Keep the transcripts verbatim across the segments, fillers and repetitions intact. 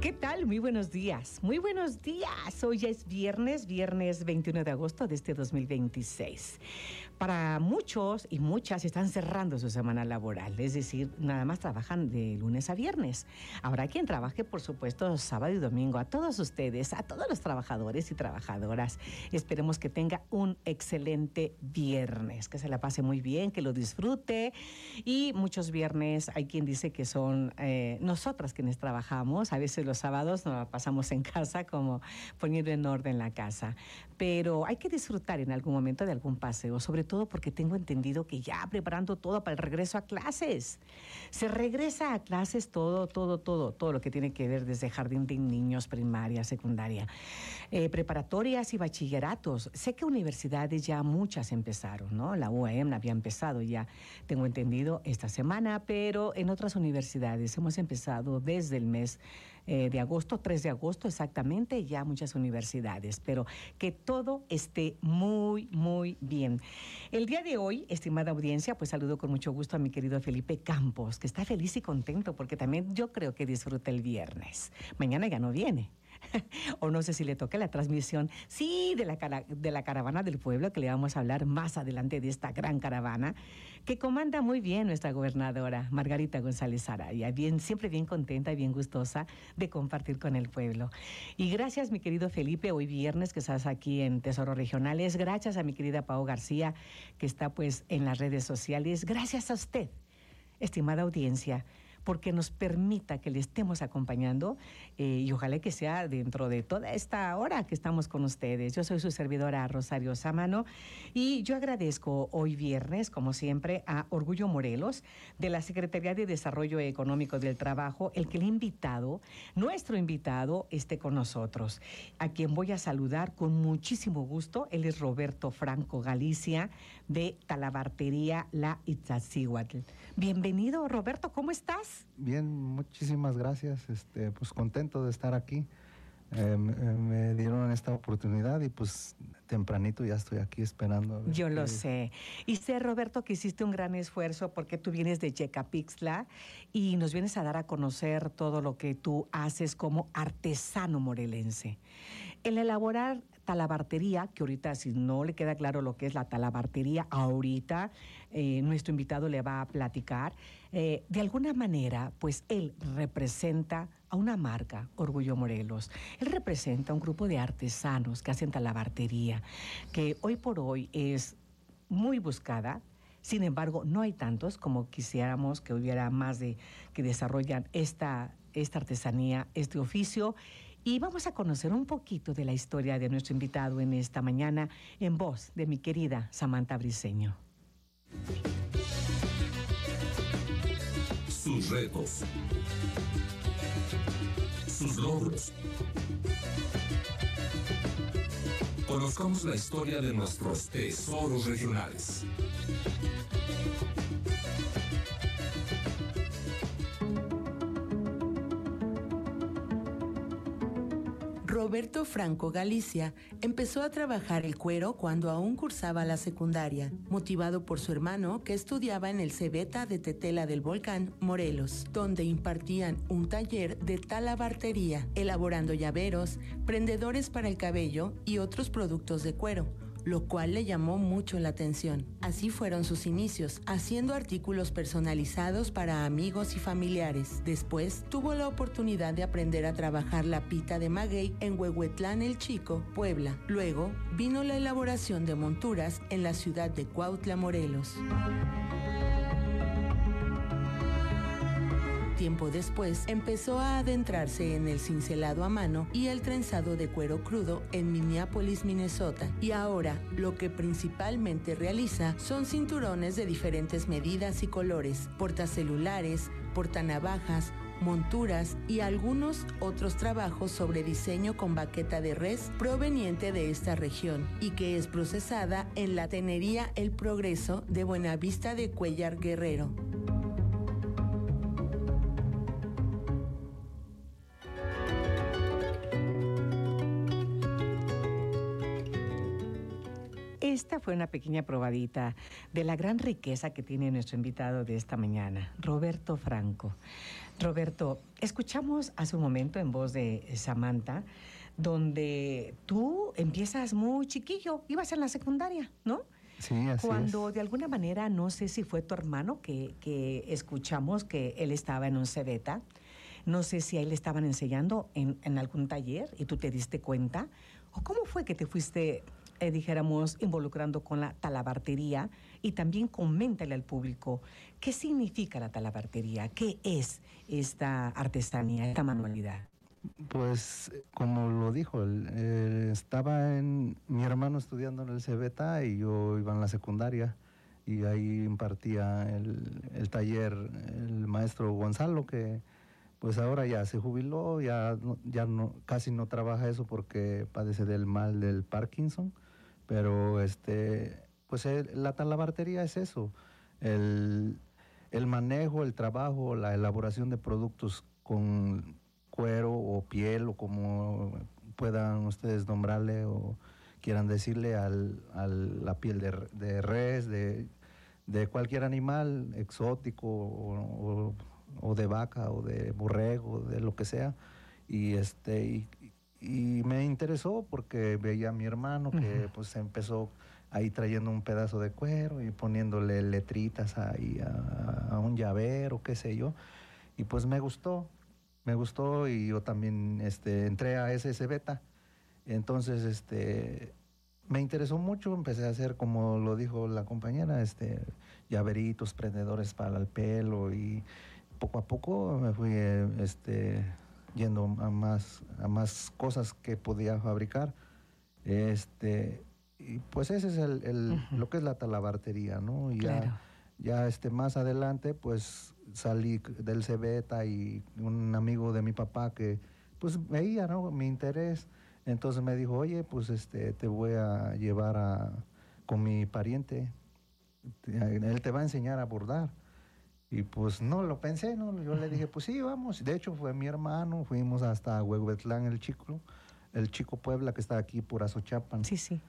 ¿Qué tal? Muy buenos días. Muy buenos días. Hoy ya es viernes, viernes veintiuno de agosto de este dos mil veintiséis. Para muchos y muchas están cerrando su semana laboral, es decir, nada más trabajan de lunes a viernes. Habrá quien trabaje, por supuesto, sábado y domingo. A todos ustedes, a todos los trabajadores y trabajadoras, esperemos que tenga un excelente viernes, que se la pase muy bien, que lo disfrute. Y muchos viernes hay quien dice que son eh, nosotras quienes trabajamos. A veces los sábados nos la pasamos en casa, como poniendo en orden la casa. Pero hay que disfrutar en algún momento de algún paseo, sobre todo porque tengo entendido que ya preparando todo para el regreso a clases. Se regresa a clases todo, todo, todo, todo lo que tiene que ver desde jardín de niños, primaria, secundaria, eh, preparatorias y bachilleratos. Sé que universidades ya muchas empezaron, ¿no? La U A M había empezado ya, tengo entendido, esta semana, pero en otras universidades hemos empezado desde el mes eh, de agosto, tres de agosto exactamente, ya muchas universidades, pero que todo esté muy, muy bien. El día de hoy, estimada audiencia, pues saludo con mucho gusto a mi querido Felipe Campos, que está feliz y contento porque también yo creo que disfruta el viernes. Mañana ya no viene. O no sé si le toque la transmisión, sí, de la, cara, de la caravana del pueblo, que le vamos a hablar más adelante de esta gran caravana, que comanda muy bien nuestra gobernadora, Margarita González Araya, bien, siempre bien contenta y bien gustosa de compartir con el pueblo. Y gracias, mi querido Felipe, hoy viernes que estás aquí en Tesoros Regionales, gracias a mi querida Pao García, que está pues en las redes sociales, gracias a usted, estimada audiencia, porque nos permita que le estemos acompañando eh, y ojalá que sea dentro de toda esta hora que estamos con ustedes. Yo soy su servidora Rosario Sámano y yo agradezco hoy viernes, como siempre, a Orgullo Morelos de la Secretaría de Desarrollo Económico del Trabajo, el que el invitado, nuestro invitado, esté con nosotros, a quien voy a saludar con muchísimo gusto. Él es Roberto Franco Galicia de Talabartería La Iztaccíhuatl. Bienvenido, Roberto, ¿cómo estás? Bien, muchísimas gracias, este, pues contento de estar aquí. Eh, me, me dieron esta oportunidad y pues tempranito ya estoy aquí esperando. Yo lo sé. Y sé, Roberto, que hiciste un gran esfuerzo porque tú vienes de Yecapixtla y nos vienes a dar a conocer todo lo que tú haces como artesano morelense. El elaborar talabartería, que ahorita si no le queda claro lo que es la talabartería, ahorita eh, nuestro invitado le va a platicar, eh, de alguna manera, pues él representa a una marca, Orgullo Morelos. Él representa a un grupo de artesanos que hacen talabartería, que hoy por hoy es muy buscada. Sin embargo, no hay tantos como quisiéramos que hubiera más de que desarrollan esta, esta artesanía, este oficio. Y vamos a conocer un poquito de la historia de nuestro invitado en esta mañana en voz de mi querida Samantha Briceño. Sus retos, sus logros. Conozcamos la historia de nuestros tesoros regionales. Roberto Franco Galicia empezó a trabajar el cuero cuando aún cursaba la secundaria, motivado por su hermano que estudiaba en el Cebeta de Tetela del Volcán, Morelos, donde impartían un taller de talabartería, elaborando llaveros, prendedores para el cabello y otros productos de cuero, lo cual le llamó mucho la atención. Así fueron sus inicios, haciendo artículos personalizados para amigos y familiares. Después, tuvo la oportunidad de aprender a trabajar la pita de maguey en Huehuetlán el Chico, Puebla. Luego, vino la elaboración de monturas en la ciudad de Cuautla, Morelos. Tiempo después, empezó a adentrarse en el cincelado a mano y el trenzado de cuero crudo en Minneapolis, Minnesota. Y ahora, lo que principalmente realiza son cinturones de diferentes medidas y colores, portacelulares, portanavajas, monturas y algunos otros trabajos sobre diseño con baqueta de res proveniente de esta región y que es procesada en la tenería El Progreso de Buenavista de Cuéllar, Guerrero. Esta fue una pequeña probadita de la gran riqueza que tiene nuestro invitado de esta mañana, Roberto Franco. Roberto, escuchamos hace un momento en voz de Samantha, donde tú empiezas muy chiquillo, ibas en la secundaria, ¿no? Sí, así Cuando es. de alguna manera, no sé si fue tu hermano que, que escuchamos que él estaba en un cebeta, no sé si a él le estaban enseñando en, en algún taller y tú te diste cuenta, o cómo fue que te fuiste, eh, dijéramos, involucrando con la talabartería. Y también coméntale al público qué significa la talabartería, qué es esta artesanía, esta manualidad. Pues, como lo dijo, él, eh, estaba en, mi hermano estudiando en el Cebeta y yo iba en la secundaria y ahí impartía el, el taller el maestro Gonzalo, que pues ahora ya se jubiló, ya, no- ya no, casi no trabaja eso porque padece del mal del Parkinson, pero este, pues él- la talabartería es eso, el, el manejo, el trabajo, la elaboración de productos con cuero o piel o como puedan ustedes nombrarle o quieran decirle al, al- la piel de, re- de res, de, de cualquier animal exótico o, o- o de vaca o de borrego, de lo que sea. Y este y, y me interesó porque veía a mi hermano que Ujú. pues empezó ahí trayendo un pedazo de cuero y poniéndole letritas ahí a, a un llavero, qué sé yo. Y pues me gustó, me gustó y yo también este, entré a ese Cebeta. Entonces, este, me interesó mucho, empecé a hacer, como lo dijo la compañera, este, llaveritos, prendedores para el pelo y poco a poco me fui eh, este, yendo a más, a más cosas que podía fabricar. Este, y pues ese es el, el- Ujú. lo que es la talabartería, ¿no? Y ya, Claro. ya este, más adelante, pues salí c- del Cebeta y un amigo de mi papá que pues veía, ¿no? Mi interés. Entonces me dijo, oye, pues este, te voy a llevar a, con mi pariente, te- él te va a enseñar a bordar. Y pues no lo pensé, ¿no? Yo le dije, pues sí, vamos. De hecho, fue mi hermano, fuimos hasta Huehuetlán, el Chico, el Chico Puebla, que está aquí por Azochapan. Sí, sí.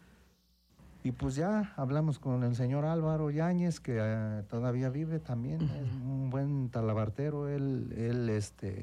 Y pues ya hablamos con el señor Álvaro Yáñez, que eh, todavía vive también, Ujú. es un buen talabartero, él, él este,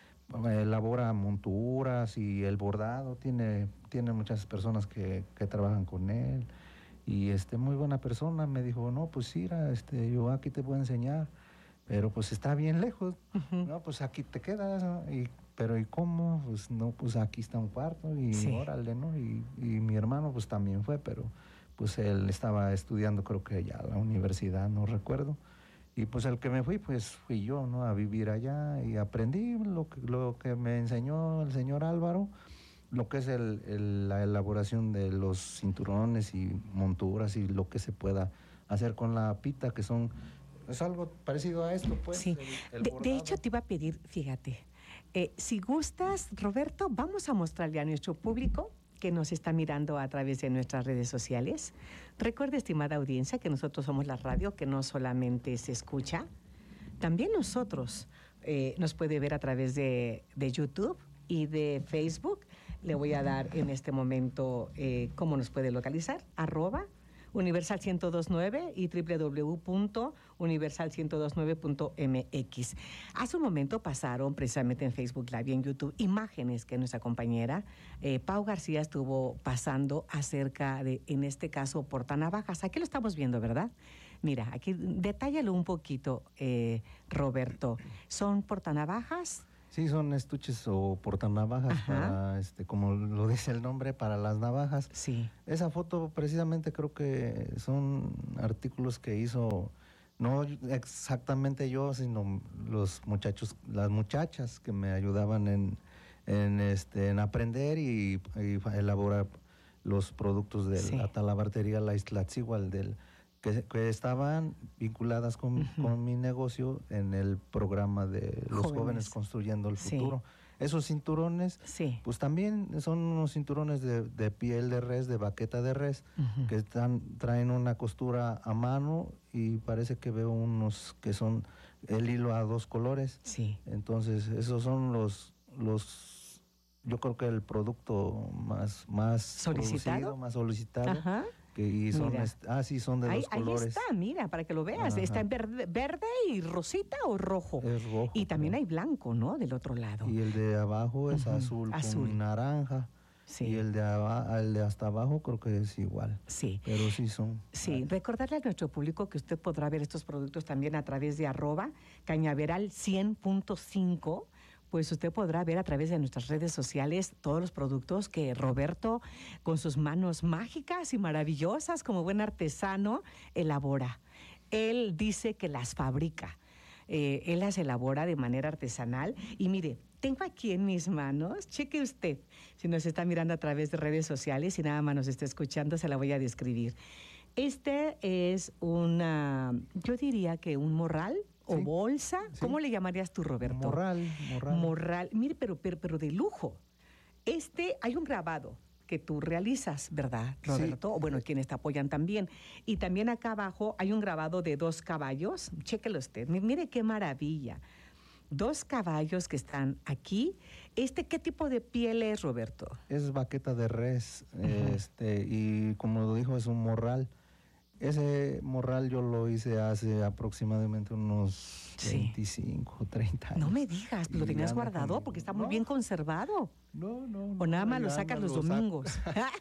elabora monturas y el bordado, tiene, tiene muchas personas que, que trabajan con él. Y este, muy buena persona, me dijo, no, pues mira, este, yo aquí te voy a enseñar, pero pues está bien lejos, Ujú. no, pues aquí te quedas, ¿no? Y, pero ¿y cómo? Pues no, pues aquí está un cuarto y Sí. órale, ¿no? Y, y mi hermano pues también fue, pero pues él estaba estudiando creo que ya la universidad, no recuerdo. Y pues el que me fui, pues fui yo, ¿no? A vivir allá y aprendí lo que, lo que me enseñó el señor Álvaro, lo que es el, el- la elaboración de los cinturones y monturas y lo que se pueda hacer con la pita, que son, es algo parecido a esto, pues, Sí. el, el De, de hecho, bordado. te iba a pedir, fíjate, eh, si gustas, Roberto, vamos a mostrarle a nuestro público que nos está mirando a través de nuestras redes sociales. Recuerde, estimada audiencia, que nosotros somos la radio que no solamente se escucha, también nosotros eh, nos puede ver a través de, de YouTube y de Facebook. Le voy a dar en este momento eh, cómo nos puede localizar, arroba Universal ciento dos punto nueve y doble u doble u doble u punto universal ciento dos punto nueve punto m x. Hace un momento pasaron precisamente en Facebook Live y en YouTube imágenes que nuestra compañera eh, Pau García estuvo pasando acerca de, en este caso, portanavajas. Aquí lo estamos viendo, ¿verdad? Mira, aquí detállalo un poquito, eh, Roberto. ¿Son portanavajas? Sí, son estuches o portanavajas Ajá. para, este, como lo dice el nombre, para las navajas. Sí. Esa foto precisamente creo que son artículos que hizo, no exactamente yo, sino los muchachos, las muchachas que me ayudaban en, en, este, en aprender y, y elaborar los productos de Sí. la talabartería La Iztaccíhuatl, del que, que estaban vinculadas con, Ujú. con mi negocio en el programa de los jóvenes, Jóvenes. construyendo el Sí. futuro. Esos cinturones, Sí. pues también son unos cinturones de, de piel de res, de baqueta de res, Ujú. que están, traen una costura a mano y parece que veo unos que son el hilo a dos colores. Sí. Entonces, esos son los, los yo creo que el producto más, más ¿Solicitado? producido, más solicitado. Ajá. Que, y son, Mira. est- ah, sí, son de Ahí, dos ahí colores. está, mira, para que lo veas. Ajá. Está en verde, verde y rosita o rojo. Es rojo. Y también creo. hay blanco, ¿no? Del otro lado. Y el de abajo es Ujú, azul, azul. con naranja. Sí. Y el de, aba- el de hasta abajo creo que es igual. Sí. Pero sí son. Sí, recordarle a nuestro público que usted podrá ver estos productos también a través de arroba cañaveral cien punto cinco. Pues usted podrá ver a través de nuestras redes sociales todos los productos que Roberto, con sus manos mágicas y maravillosas, como buen artesano, elabora. Él dice que las fabrica. Eh, él las elabora de manera artesanal. Y mire, tengo aquí en mis manos, cheque usted, si nos está mirando a través de redes sociales y nada más nos está escuchando, se la voy a describir. Este es una, yo diría que un morral o Sí, bolsa. sí. ¿Cómo le llamarías tú, Roberto? Morral, morral. Morral. Mire, pero, pero, pero de lujo. Este, hay un grabado que tú realizas, ¿verdad, Sí. Roberto? O bueno, quienes te apoyan también. Y también acá abajo hay un grabado de dos caballos. Chéquelo usted. Mi- Mire qué maravilla. Dos caballos que están aquí. ¿Este qué tipo de piel es, Roberto? Es baqueta de res, Ujú. este, y como lo dijo, es un morral. Ese morral yo lo hice hace aproximadamente unos Sí. veinticinco, treinta años. No me digas, ¿lo Y tenías anda guardado? conmigo. Porque está muy No, bien conservado. No, no, O nada no, más lo ya sacas anda, los lo saco. domingos.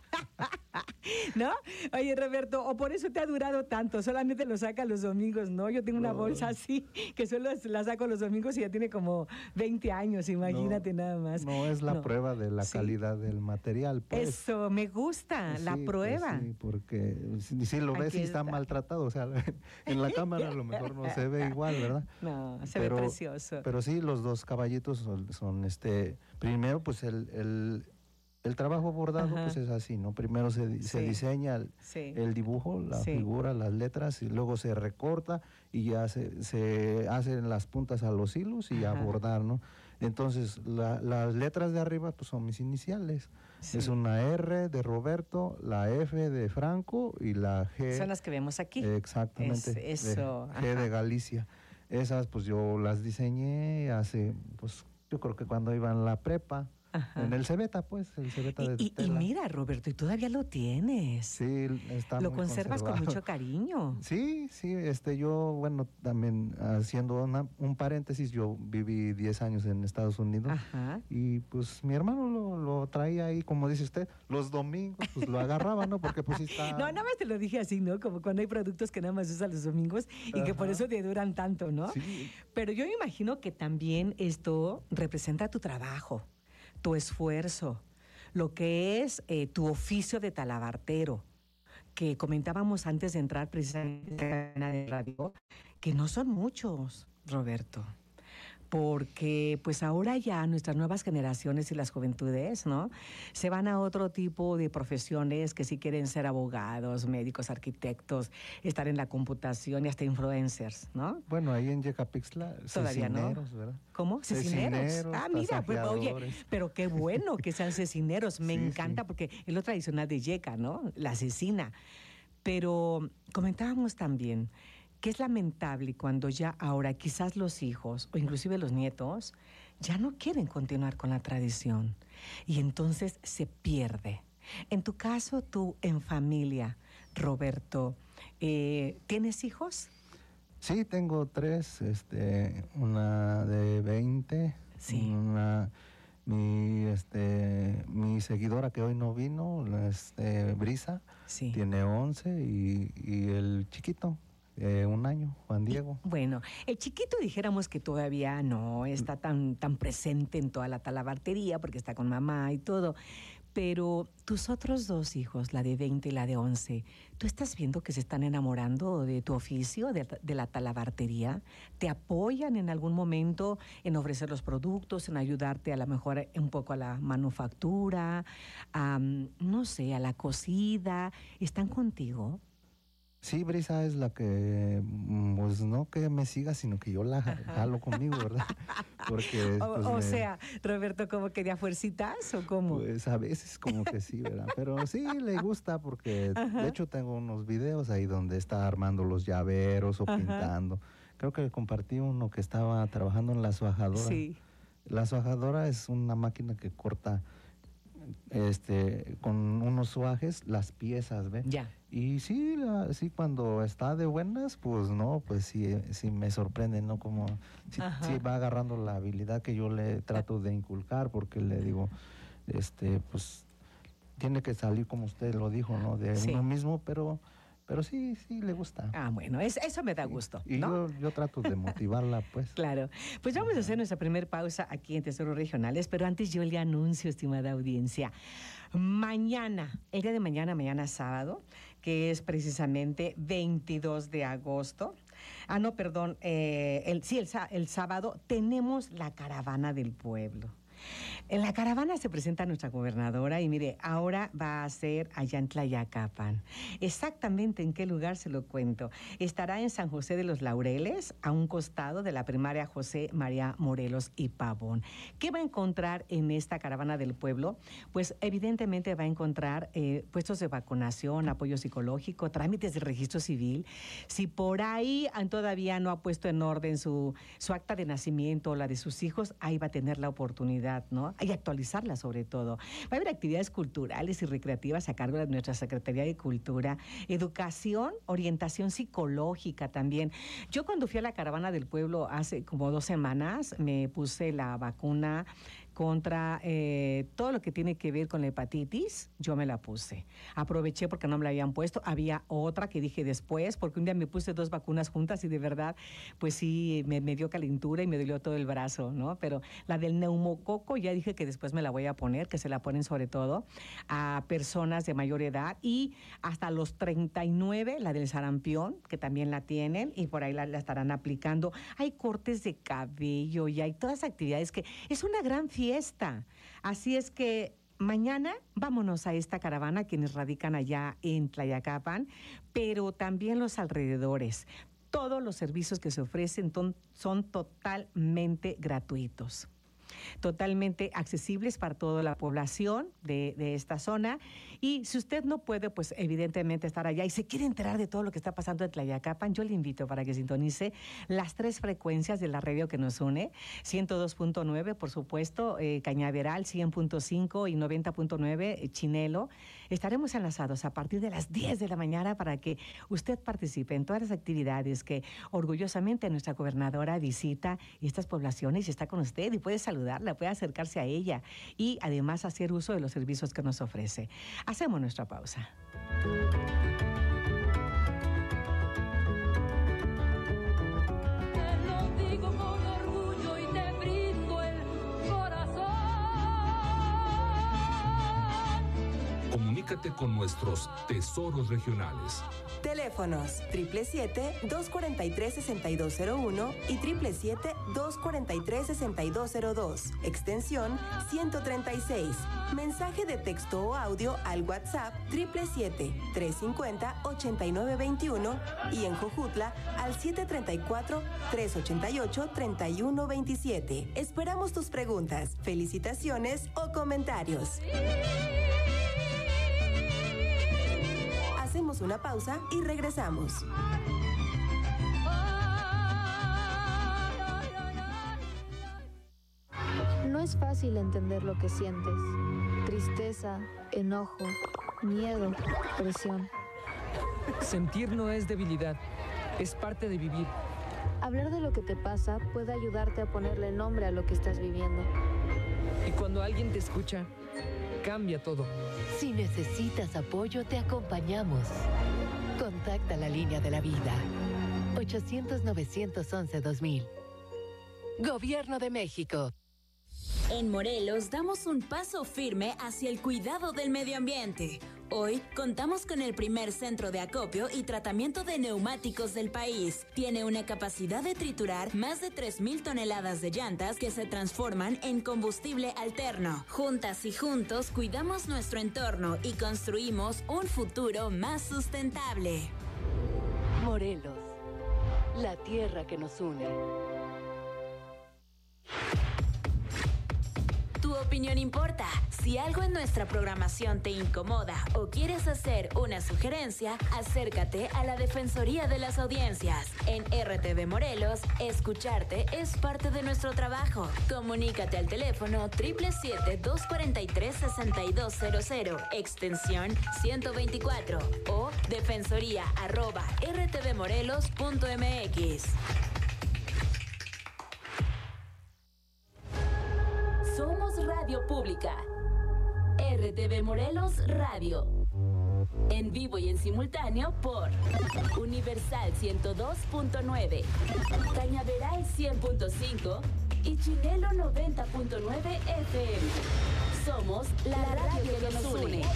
¿No? Oye, Roberto, o por eso te ha durado tanto, solamente lo sacas los domingos, ¿no? Yo tengo una No. bolsa así, que solo la saco los domingos y ya tiene como veinte años, imagínate nada más. No, es la No. prueba de la Sí. calidad del material, pues. Eso, me gusta, la Sí, pues prueba. sí, porque si, si lo ves Aquí sí está, está. maltratado, o sea, en la cámara a lo mejor no se ve igual, ¿verdad? No, se Pero- ve precioso. Pero sí, los dos caballitos son, son, este, primero pues el, el, el trabajo bordado Ajá. pues es así, ¿no? Primero se, di- se Sí. diseña el, Sí. el dibujo, la Sí. figura, las letras, y luego se recorta y ya se, se hacen las puntas a los hilos y a Ajá. bordar, ¿no? Entonces, la- las letras de arriba pues son mis iniciales. Sí. Es una R de Roberto, la F de Franco y la G. Son las que vemos aquí. Exactamente. Es- de- eso, G de ajá. Galicia. Esas pues yo las diseñé hace, pues yo creo que cuando iba en la prepa, Ajá. en el Cebeta, pues, el Cebeta de Y, y- y tela. mira, Roberto, y todavía lo tienes. Sí, está Lo muy conservas con conservado. mucho cariño. Sí, sí, este, yo, bueno, también haciendo una- un paréntesis, yo viví diez años en Estados Unidos. Ajá. Y pues mi hermano lo, lo traía ahí, como dice usted, los domingos, pues lo agarraba, ¿no? Porque pues sí está... No, nada más te lo dije así, ¿no? Como cuando hay productos que nada más usan los domingos y que por Ajá. eso te duran tanto, ¿no? Sí, Pero yo me imagino que también esto representa tu trabajo, tu esfuerzo, lo que es eh, tu oficio de talabartero, que comentábamos antes de entrar precisamente en la cadena de radio, que no son muchos, Roberto. Porque pues ahora ya nuestras nuevas generaciones y las juventudes, ¿no? Se van a otro tipo de profesiones que sí quieren ser abogados, médicos, arquitectos, estar en la computación y hasta influencers, ¿no? bueno, ahí en Yecapixtla, Todavía no. cecineros, ¿verdad? ¿Cómo? Cecineros. Cecineros, Ah, mira, pues, oye, tasajeadores. pero qué bueno que sean cecineros. Me Sí, encanta sí. porque es lo tradicional de Yeca, ¿no? La cecina. Pero comentábamos también que es lamentable cuando ya ahora quizás los hijos o inclusive los nietos ya no quieren continuar con la tradición y entonces se pierde. En tu caso, tú en familia, Roberto, eh, ¿tienes hijos? Sí, tengo tres, este, una de veinte, Sí. una, mi, este, mi seguidora que hoy no vino, la, este, Brisa, Sí. tiene once y, y el chiquito, eh, un año, Juan Diego. Bueno, el chiquito dijéramos que todavía no está tan, tan presente en toda la talabartería porque está con mamá y todo, pero tus otros dos hijos, la de veinte y la de once, ¿tú estás viendo que se están enamorando de tu oficio, de, de la talabartería? ¿Te apoyan en algún momento en ofrecer los productos, en ayudarte a lo mejor un poco a la manufactura, a, no sé, a la cocida? ¿Están contigo? Sí, Brisa es la que, mm, pues no que me siga, sino que yo la jalo conmigo, ¿verdad? Porque, O, pues, o me- sea, Roberto, ¿cómo que de a fuercitas o cómo? Pues a veces como que sí, ¿verdad? Pero sí le gusta porque Ajá. de hecho tengo unos videos ahí donde está armando los llaveros o Ajá. pintando. Creo que compartí uno que estaba trabajando en la suajadora. Sí. La suajadora es una máquina que corta este, con unos suajes las piezas, ¿ve? Ya. Y sí, la, sí, cuando está de buenas, pues no, pues sí, sí me sorprende, ¿no? Como sí, sí va agarrando la habilidad que yo le trato de inculcar, porque le digo, este, pues tiene que salir como usted lo dijo, ¿no? De Sí. uno mismo, pero, pero sí, sí le gusta. Ah, bueno, es, eso me da gusto, Y ¿no? yo, yo trato de motivarla, pues. Claro. Pues vamos a hacer nuestra primera pausa aquí en Tesoros Regionales, pero antes yo le anuncio, estimada audiencia, mañana, el día de mañana, mañana sábado, que es precisamente veintidós de agosto. Ah, no, perdón, eh, el, sí, el, el sábado tenemos la Caravana del Pueblo. En la caravana se presenta nuestra gobernadora y mire, ahora va a ser allá en Tlayacapan. Exactamente en qué lugar se lo cuento. Estará en San José de los Laureles, a un costado de la primaria José María Morelos y Pavón. ¿Qué va a encontrar en esta caravana del pueblo? Pues evidentemente va a encontrar eh, puestos de vacunación, apoyo psicológico, trámites de registro civil. Si por ahí todavía no ha puesto en orden su, su acta de nacimiento o la de sus hijos, ahí va a tener la oportunidad, ¿no? Y actualizarla sobre todo. Va a haber actividades culturales y recreativas a cargo de nuestra Secretaría de Cultura, educación, orientación psicológica también. Yo cuando fui a la Caravana del Pueblo hace como dos semanas, me puse la vacuna contra eh, todo lo que tiene que ver con la hepatitis, yo me la puse. Aproveché porque no me la habían puesto. Había otra que dije después, porque un día me puse dos vacunas juntas y de verdad, pues sí, me, me dio calentura y me dolió todo el brazo, ¿no? Pero la del neumococo ya dije que después me la voy a poner, que se la ponen sobre todo a personas de mayor edad y hasta los treinta y nueve, la del sarampión, que también la tienen y por ahí la, la estarán aplicando. Hay cortes de cabello y hay todas actividades que es una gran fiesta. Fiesta. Así es que mañana vámonos a esta caravana, quienes radican allá en Tlayacapan, pero también los alrededores. Todos los servicios que se ofrecen ton, son totalmente gratuitos, totalmente accesibles para toda la población de, de esta zona. Y si usted no puede, pues evidentemente estar allá y se quiere enterar de todo lo que está pasando en Tlayacapan, yo le invito para que sintonice las tres frecuencias de la radio que nos une, ciento dos punto nueve, por supuesto, eh, Cañaveral, cien punto cinco y noventa punto nueve, eh, Chinelo. Estaremos enlazados a partir de las diez de la mañana para que usted participe en todas las actividades que orgullosamente nuestra gobernadora visita estas poblaciones y está con usted y puede saludarla, puede acercarse a ella y además hacer uso de los servicios que nos ofrece. Hacemos nuestra pausa. Te lo digo con orgullo y te brindo el corazón. Comunícate con nuestros tesoros regionales. Teléfonos siete siete siete, dos cuatro tres, seis dos cero uno y siete siete siete, dos cuatro tres, seis dos cero dos, extensión ciento treinta y seis. Mensaje de texto o audio al WhatsApp siete siete siete, tres cinco cero, ocho nueve dos uno y en Jojutla al siete tres cuatro, tres ocho ocho, tres uno dos siete. Esperamos tus preguntas, felicitaciones o comentarios. Hacemos una pausa y regresamos. No es fácil entender lo que sientes. Tristeza, enojo, miedo, presión. Sentir no es debilidad, es parte de vivir. Hablar de lo que te pasa puede ayudarte a ponerle nombre a lo que estás viviendo. Y cuando alguien te escucha, cambia todo. Si necesitas apoyo, te acompañamos. Contacta la línea de la vida. ochocientos, novecientos once, dos mil. Gobierno de México. En Morelos damos un paso firme hacia el cuidado del medio ambiente. Hoy contamos con el primer centro de acopio y tratamiento de neumáticos del país. Tiene una capacidad de triturar más de tres mil toneladas de llantas que se transforman en combustible alterno. Juntas y juntos cuidamos nuestro entorno y construimos un futuro más sustentable. Morelos, la tierra que nos une. Tu opinión importa. Si algo en nuestra programación te incomoda o quieres hacer una sugerencia, acércate a la Defensoría de las Audiencias. En R T V Morelos, escucharte es parte de nuestro trabajo. Comunícate al teléfono siete siete siete, dos cuatro tres, seis dos cero cero, extensión ciento veinticuatro o defensoría arroba r t v morelos punto m x. Somos Radio Pública. R T V Morelos Radio. En vivo y en simultáneo por Universal ciento dos punto nueve, Cañaveral cien punto cinco y Chinelo noventa punto nueve F M. Somos la, la radio, radio que nos une. une.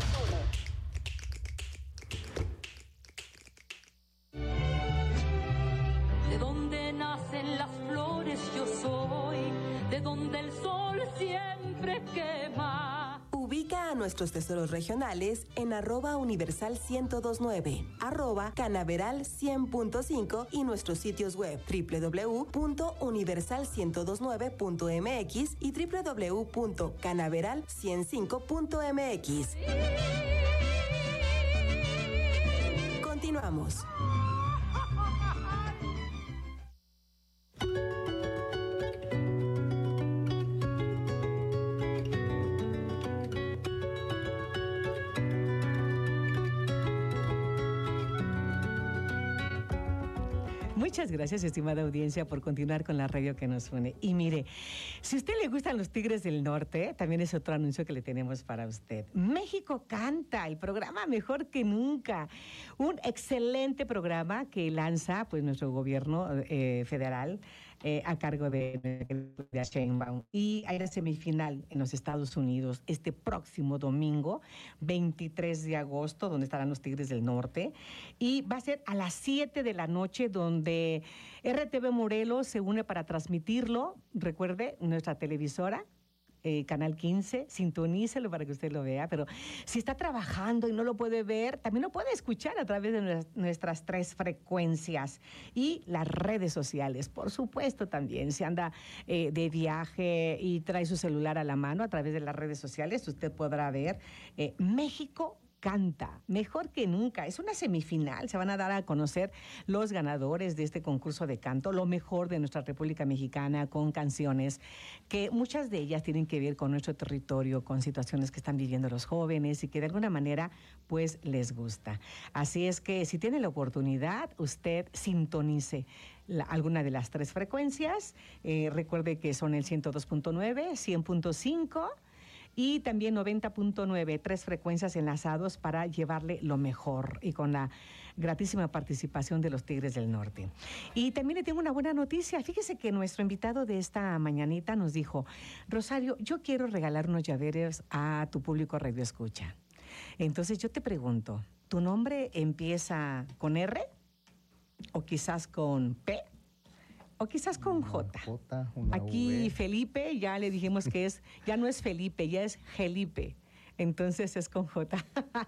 De donde nacen las flores yo soy, de donde el sol siempre quema. Ubica a nuestros tesoros regionales en arroba universal ciento dos punto nueve, arroba canaveral cien punto cinco y nuestros sitios web doble u doble u doble u punto universal ciento dos punto nueve punto m x y doble u doble u doble u punto canaveral ciento cinco punto m x. Continuamos. Muchas gracias, estimada audiencia, por continuar con la radio que nos une. Y mire, si a usted le gustan los Tigres del Norte, también es otro anuncio que le tenemos para usted. México Canta, el programa mejor que nunca. Un excelente programa que lanza pues nuestro gobierno eh, federal eh, a cargo de, de Sheinbaum. Y hay la semifinal en los Estados Unidos este próximo domingo, veintitrés de agosto, donde estarán los Tigres del Norte. Y va a ser a las siete de la noche, donde R T V Morelos se une para transmitirlo. Recuerde, nuestra televisora, eh, Canal quince, sintonícelo para que usted lo vea, pero si está trabajando y no lo puede ver, también lo puede escuchar a través de nuestras, nuestras tres frecuencias y las redes sociales, por supuesto también. Si anda eh, de viaje y trae su celular a la mano, a través de las redes sociales, usted podrá ver eh, México Canta, mejor que nunca. Es una semifinal, se van a dar a conocer los ganadores de este concurso de canto, lo mejor de nuestra República Mexicana, con canciones que muchas de ellas tienen que ver con nuestro territorio, con situaciones que están viviendo los jóvenes y que de alguna manera pues les gusta. Así es que si tiene la oportunidad, usted sintonice La, alguna de las tres frecuencias. Eh, recuerde que son el ciento dos punto nueve, cien punto cinco y también noventa punto nueve, tres frecuencias enlazados para llevarle lo mejor y con la gratísima participación de los Tigres del Norte. Y también le tengo una buena noticia. Fíjese que nuestro invitado de esta mañanita nos dijo: Rosario, yo quiero regalar unos llaveros a tu público Radio Escucha. Entonces yo te pregunto, ¿tu nombre empieza con R? ¿O quizás con P? O quizás con una J. J Aquí V. Felipe, ya le dijimos que es, ya no es Felipe, ya es Gelipe. Entonces es con J.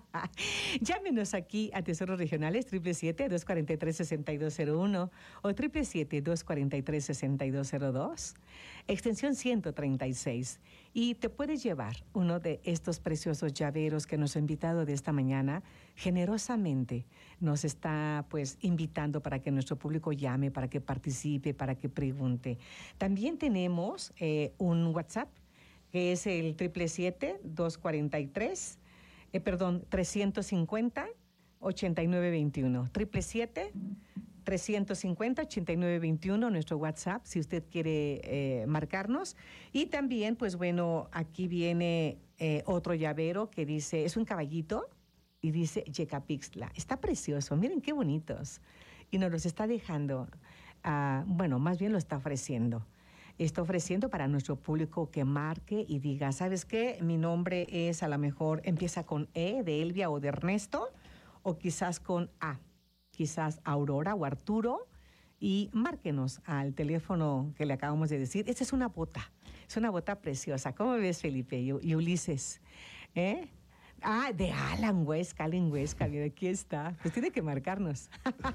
Llámenos aquí a Tesoros Regionales, siete siete siete, dos cuatro tres, seis dos cero uno o siete siete siete, dos cuatro tres, seis dos cero dos, extensión ciento treinta y seis. Y te puedes llevar uno de estos preciosos llaveros que nuestro invitado de esta mañana generosamente nos está pues invitando para que nuestro público llame, para que participe, para que pregunte. También tenemos eh, un WhatsApp, que es el siete siete siete, dos cuatro tres, eh, perdón, trescientos cincuenta, ochenta y nueve veintiuno. siete siete siete, trescientos cincuenta, ochenta y nueve veintiuno, nuestro WhatsApp, si usted quiere eh, marcarnos. Y también, pues bueno, aquí viene eh, otro llavero que dice, es un caballito y dice Yecapixtla. Está precioso, miren qué bonitos. Y nos los está dejando, uh, bueno, más bien lo está ofreciendo. Está ofreciendo para nuestro público que marque y diga, ¿sabes qué? Mi nombre es, a lo mejor, empieza con E, de Elvia o de Ernesto, o quizás con A, quizás Aurora o Arturo, y márquenos al teléfono que le acabamos de decir. Esta es una bota, es una bota preciosa. ¿Cómo ves, Felipe y, y Ulises? ¿Eh? Ah, de Alan Huesca, Alan Huesca, mira, aquí está. Pues tiene que marcarnos.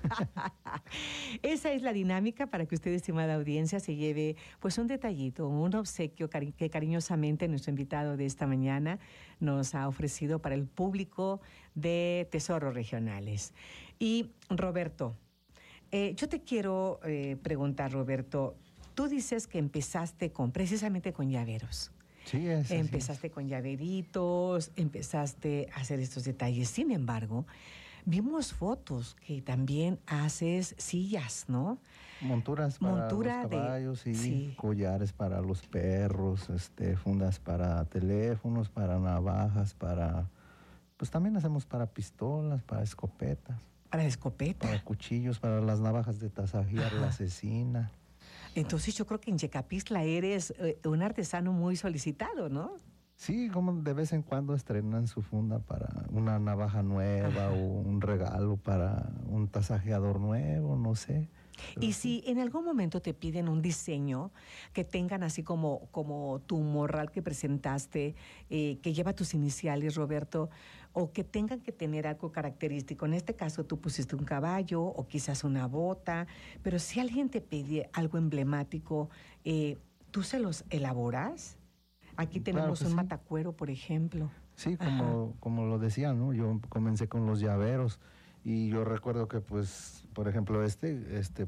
Esa es la dinámica para que usted, estimada audiencia, se lleve pues un detallito, un obsequio cari que cariñosamente nuestro invitado de esta mañana nos ha ofrecido para el público de Tesoros Regionales. Y Roberto, eh, yo te quiero eh, preguntar, Roberto, tú dices que empezaste con precisamente con llaveros. Sí, es así. Empezaste con llaveritos, empezaste a hacer estos detalles. Sin embargo, vimos fotos que también haces sillas, ¿no? Monturas para Montura los caballos de, y sí. collares para los perros, este, fundas para teléfonos, para navajas, para... Pues también hacemos para pistolas, para escopetas. Para escopeta. Para cuchillos, para las navajas de tasajear la cecina. Entonces yo creo que en Yecapixtla eres eh, un artesano muy solicitado, ¿no? Sí, como de vez en cuando estrenan su funda para una navaja nueva. Ajá. O un regalo para un tasajeador nuevo, no sé. Pero y si en algún momento te piden un diseño que tengan así como, como tu morral que presentaste, eh, que lleva tus iniciales, Roberto, o que tengan que tener algo característico. En este caso tú pusiste un caballo o quizás una bota, pero si alguien te pide algo emblemático, eh, ¿tú se los elaboras? Aquí tenemos claro un sí. matacuero, por ejemplo. Sí, como, como lo decía, ¿no? Yo comencé con los llaveros. Y yo recuerdo que, pues, por ejemplo, este, este,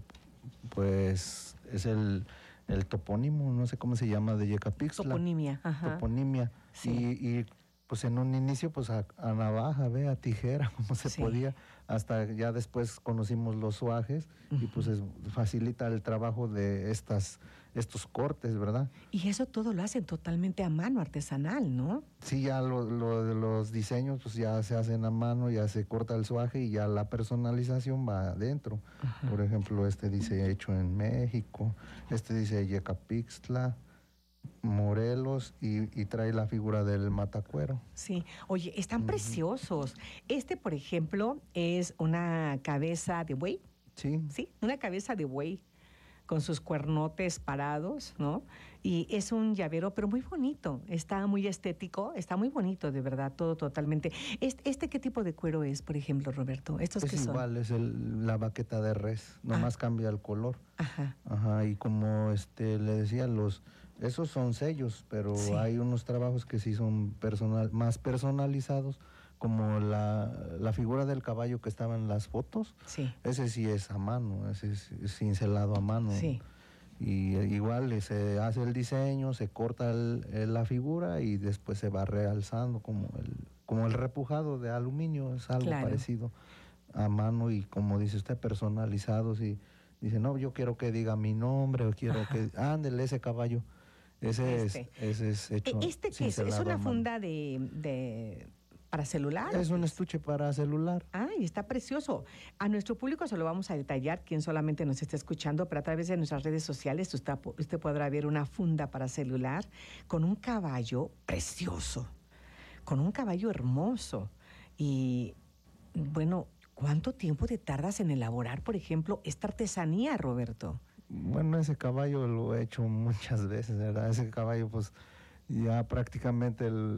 pues, es el, el topónimo, no sé cómo se llama, de Yecapixtla. Toponimia, ajá. Toponimia. Sí. Y, y, pues, en un inicio, pues, a, a navaja, ve, a tijera, como se sí. podía. Hasta ya después conocimos los suajes uh-huh. y, pues, es, facilita el trabajo de estas... estos cortes, ¿verdad? Y eso todo lo hacen totalmente a mano, artesanal, ¿no? Sí, ya lo, lo de los diseños pues ya se hacen a mano, ya se corta el suaje y ya la personalización va adentro. Ajá. Por ejemplo, este dice hecho en México, este dice Yecapixtla, Morelos y, y trae la figura del matacuero. Sí, oye, están uh-huh. preciosos. Este, por ejemplo, es una cabeza de buey. Sí. Sí, una cabeza de buey, con sus cuernotes parados, ¿no? Y es un llavero, pero muy bonito, está muy estético, está muy bonito, de verdad, todo totalmente. ¿Este, este qué tipo de cuero es, por ejemplo, Roberto? ¿Estos es qué son? igual, es el, la baqueta de res, nomás ah. cambia el color. Ajá. Ajá, y como este le decía, los esos son sellos, pero sí. hay unos trabajos que sí son personal, más personalizados, como la, la figura del caballo que estaba en las fotos, sí. ese sí es a mano, ese es, es cincelado a mano. Sí. Y igual se hace el diseño, se corta el, el, la figura y después se va realzando como el, como el repujado de aluminio, es algo claro. parecido a mano y como dice usted, personalizado. Si dice, no, yo quiero que diga mi nombre o quiero Ajá. que, ándele ese caballo. Ese, este. es, ese es hecho ¿Este qué es? ¿Es una funda de... de... ¿Para celular? Es un estuche para celular. Ay, está precioso. A nuestro público se lo vamos a detallar, quien solamente nos está escuchando, pero a través de nuestras redes sociales usted, usted podrá ver una funda para celular con un caballo precioso, con un caballo hermoso. Y, bueno, ¿cuánto tiempo te tardas en elaborar, por ejemplo, esta artesanía, Roberto? Bueno, ese caballo lo he hecho muchas veces, ¿verdad? Ese caballo, pues, ya prácticamente el...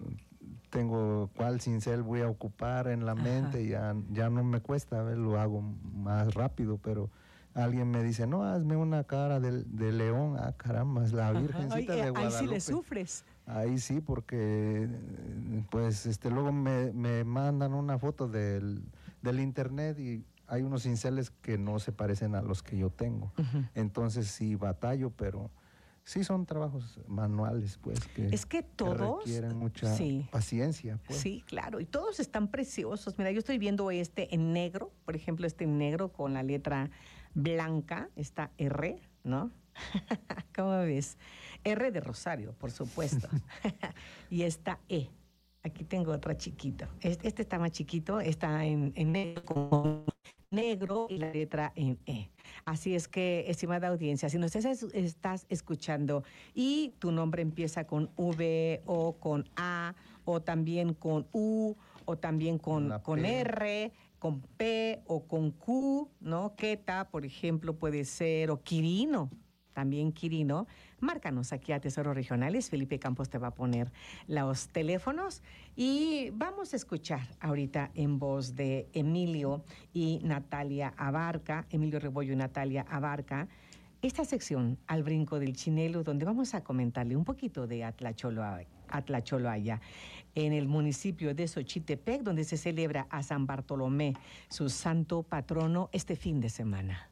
tengo cuál cincel voy a ocupar en la Ajá. mente, ya, ya no me cuesta, ¿ves? Lo hago más rápido, pero alguien me dice, no, hazme una cara de, de león, ah, caramba, es la Virgencita Ay, de Guadalupe. Ahí sí le sufres. Ahí sí, porque pues este luego me, me mandan una foto del, del internet y hay unos cinceles que no se parecen a los que yo tengo. Uh-huh. Entonces sí batallo, pero... sí, son trabajos manuales, pues, que, es que todos que requieren mucha sí. paciencia. Pues. Sí, claro, y todos están preciosos. Mira, yo estoy viendo este en negro, por ejemplo, este en negro con la letra blanca, está R, ¿no? ¿Cómo ves? R de Rosario, por supuesto. Y esta E. Aquí tengo otra chiquito. Este, este está más chiquito, está en, en negro con negro y la letra en E. Así es que, estimada audiencia, si nos estás, estás escuchando y tu nombre empieza con V o con A o también con U o también con, con R, con P o con Q, ¿no? Queta, por ejemplo, puede ser, o Quirino. también Quirino, márcanos aquí a Tesoros Regionales. Felipe Campos te va a poner los teléfonos y vamos a escuchar ahorita en voz de Emilio y Natalia Abarca, Emilio Rebollo y Natalia Abarca, esta sección Al Brinco del Chinelo, donde vamos a comentarle un poquito de Atlacholoaya, Atlacholoaya, en el municipio de Xochitepec, donde se celebra a San Bartolomé, su santo patrono, este fin de semana.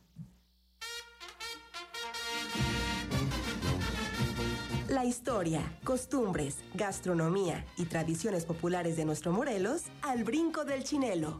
La historia, costumbres, gastronomía y tradiciones populares de nuestro Morelos al brinco del Chinelo.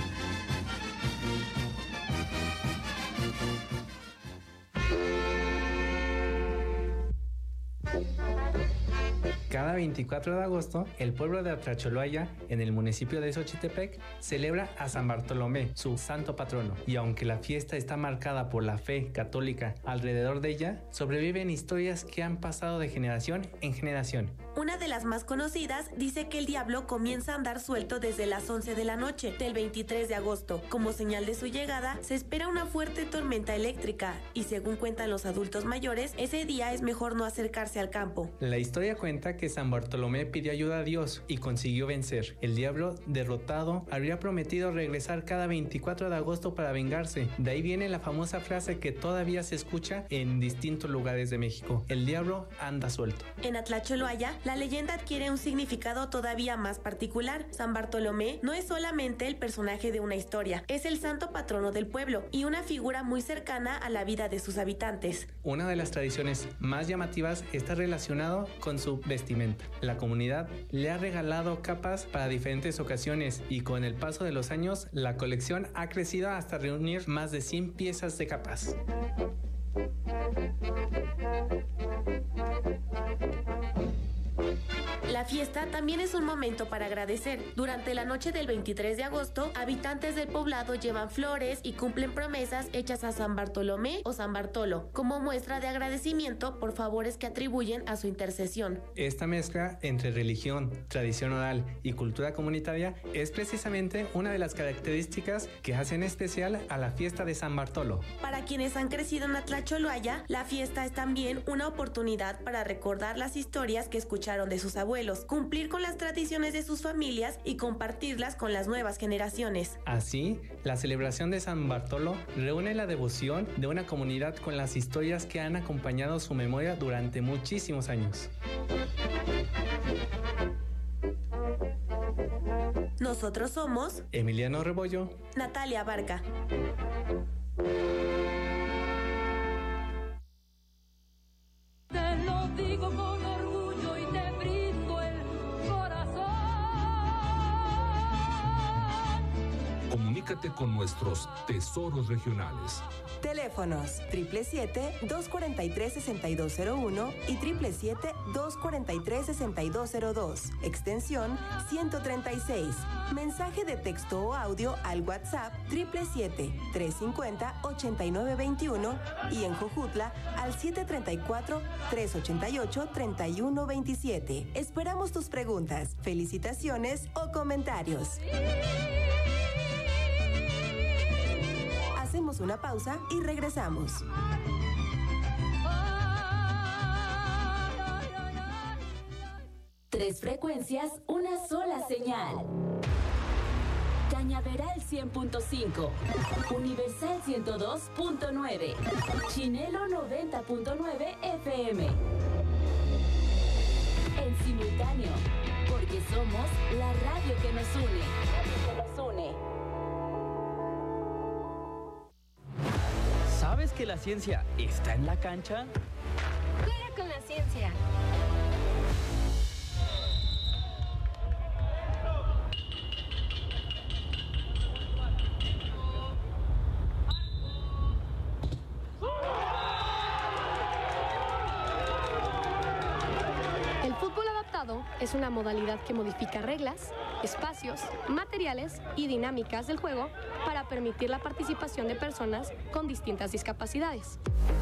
Cada veinticuatro de agosto, el pueblo de Atlacholoaya, en el municipio de Xochitepec, celebra a San Bartolomé, su santo patrono. Y aunque la fiesta está marcada por la fe católica alrededor de ella, sobreviven historias que han pasado de generación en generación. Una de las más conocidas dice que el diablo comienza a andar suelto desde las once de la noche del veintitrés de agosto. Como señal de su llegada, se espera una fuerte tormenta eléctrica y según cuentan los adultos mayores, ese día es mejor no acercarse al campo. La historia cuenta que San Bartolomé pidió ayuda a Dios y consiguió vencer. El diablo, derrotado, habría prometido regresar cada veinticuatro de agosto para vengarse. De ahí viene la famosa frase que todavía se escucha en distintos lugares de México: el diablo anda suelto. En Atlacholoaya, la leyenda adquiere un significado todavía más particular. San Bartolomé no es solamente el personaje de una historia, es el santo patrono del pueblo y una figura muy cercana a la vida de sus habitantes. Una de las tradiciones más llamativas está relacionado con su vestimenta. La comunidad le ha regalado capas para diferentes ocasiones y con el paso de los años, la colección ha crecido hasta reunir más de cien piezas de capas. La fiesta también es un momento para agradecer. Durante la noche del veintitrés de agosto, habitantes del poblado llevan flores y cumplen promesas hechas a San Bartolomé o San Bartolo, como muestra de agradecimiento por favores que atribuyen a su intercesión. Esta mezcla entre religión, tradición oral y cultura comunitaria es precisamente una de las características que hacen especial a la fiesta de San Bartolo. Para quienes han crecido en Atlacholoaya, la fiesta es también una oportunidad para recordar las historias que escucharon de sus abuelos, cumplir con las tradiciones de sus familias y compartirlas con las nuevas generaciones. Así, la celebración de San Bartolo reúne la devoción de una comunidad con las historias que han acompañado su memoria durante muchísimos años. Nosotros somos Emiliano Rebollo, Natalia Abarca. Te lo digo con orgullo y te brindo el corazón. Comunícate con nuestros tesoros regionales. Teléfonos siete siete siete, dos cuatro tres, seis dos cero uno y siete siete siete, dos cuatro tres, seis dos cero dos. Extensión ciento treinta y seis. Mensaje de texto o audio al WhatsApp siete siete siete, tres cinco cero, ocho nueve dos uno y en Jojutla al siete tres cuatro, tres ocho ocho, tres uno dos siete. Esperamos tus preguntas, felicitaciones o comentarios. Hacemos una pausa y regresamos. Tres frecuencias, una sola señal. Cañaveral cien punto cinco, Universal ciento dos punto nueve, Chinelo noventa punto nueve F M. En simultáneo, porque somos la radio que nos une. Que nos une. ¿Sabes que la ciencia está en la cancha? Juega con la ciencia. El fútbol adaptado es una modalidad que modifica reglas, espacios, materiales y dinámicas del juego para permitir la participación de personas con distintas discapacidades.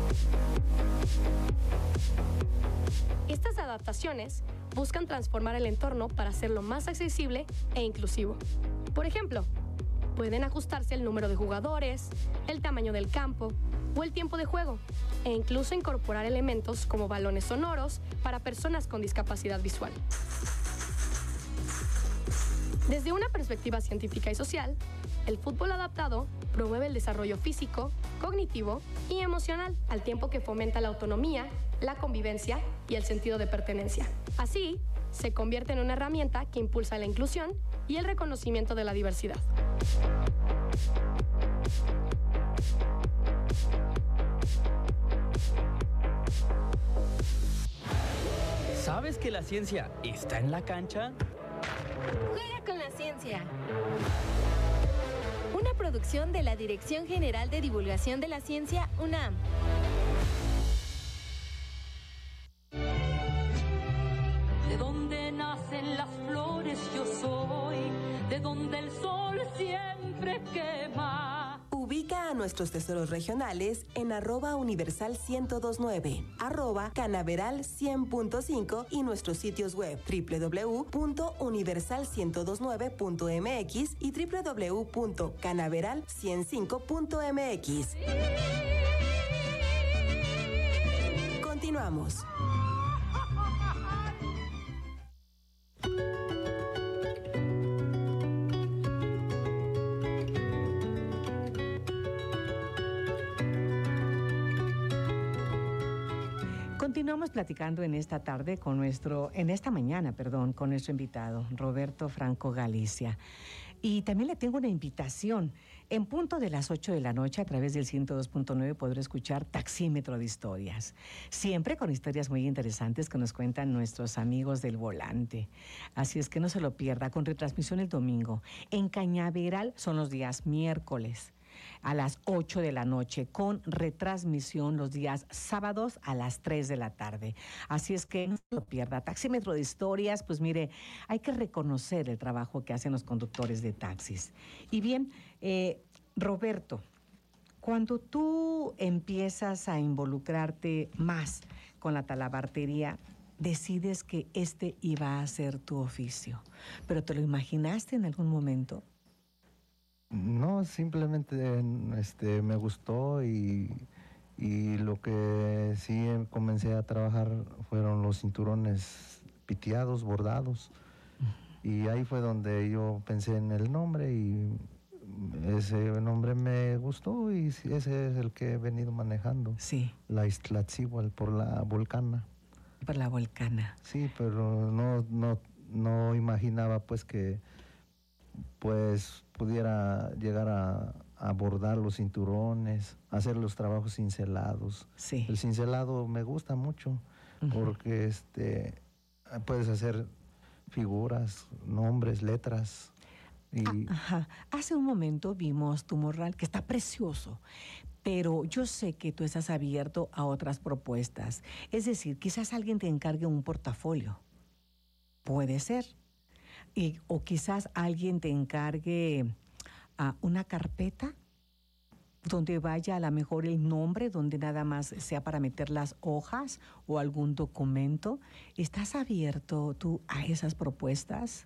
Estas adaptaciones buscan transformar el entorno para hacerlo más accesible e inclusivo. Por ejemplo, pueden ajustarse el número de jugadores, el tamaño del campo, o el tiempo de juego, e incluso incorporar elementos como balones sonoros para personas con discapacidad visual. Desde una perspectiva científica y social, el fútbol adaptado promueve el desarrollo físico, cognitivo y emocional, al tiempo que fomenta la autonomía, la convivencia y el sentido de pertenencia. Así, se convierte en una herramienta que impulsa la inclusión y el reconocimiento de la diversidad. ¿Sabes que la ciencia está en la cancha? Juega con la ciencia. Una producción de la Dirección General de Divulgación de la Ciencia, UNAM. De donde nacen las flores yo soy, de donde el sol siempre quema. Ubica a nuestros tesoros regionales en arroba universal ciento veintinueve, arroba canaveral cien punto cinco y nuestros sitios web doble u doble u doble u punto universal ciento veintinueve punto m x y doble u doble u doble u punto canaveral ciento cinco punto m x. Continuamos. Continuamos platicando en esta tarde con nuestro, en esta mañana, perdón, con nuestro invitado, Roberto Franco Galicia. Y también le tengo una invitación. En punto de las ocho de la noche, a través del ciento dos punto nueve, podrá escuchar Taxímetro de Historias. Siempre con historias muy interesantes que nos cuentan nuestros amigos del volante. Así es que no se lo pierda, con retransmisión el domingo. En Cañaveral son los días miércoles a las ocho de la noche, con retransmisión los días sábados a las tres de la tarde. Así es que no se lo pierda. Taxímetro de Historias, pues mire, hay que reconocer el trabajo que hacen los conductores de taxis. Y bien, eh, Roberto, cuando tú empiezas a involucrarte más con la talabartería, decides que este iba a ser tu oficio, ¿pero te lo imaginaste en algún momento? No, simplemente este, me gustó y, y lo que sí comencé a trabajar fueron los cinturones piteados, bordados. Y ahí fue donde yo pensé en el nombre y ese nombre me gustó y ese es el que he venido manejando. Sí. La Iztaccíhuatl, por la Volcana. Por la Volcana. Sí, pero no, no, no imaginaba pues que pues pudiera llegar a, a bordar los cinturones, hacer los trabajos cincelados. Sí. El cincelado me gusta mucho, uh-huh, porque este puedes hacer figuras, nombres, letras. Y... Ah, ajá. Hace un momento vimos tu morral, que está precioso, pero yo sé que tú estás abierto a otras propuestas. Es decir, quizás alguien te encargue un portafolio. Puede ser. Y, o quizás alguien te encargue uh, una carpeta donde vaya a lo mejor el nombre, donde nada más sea para meter las hojas o algún documento. ¿Estás abierto tú a esas propuestas?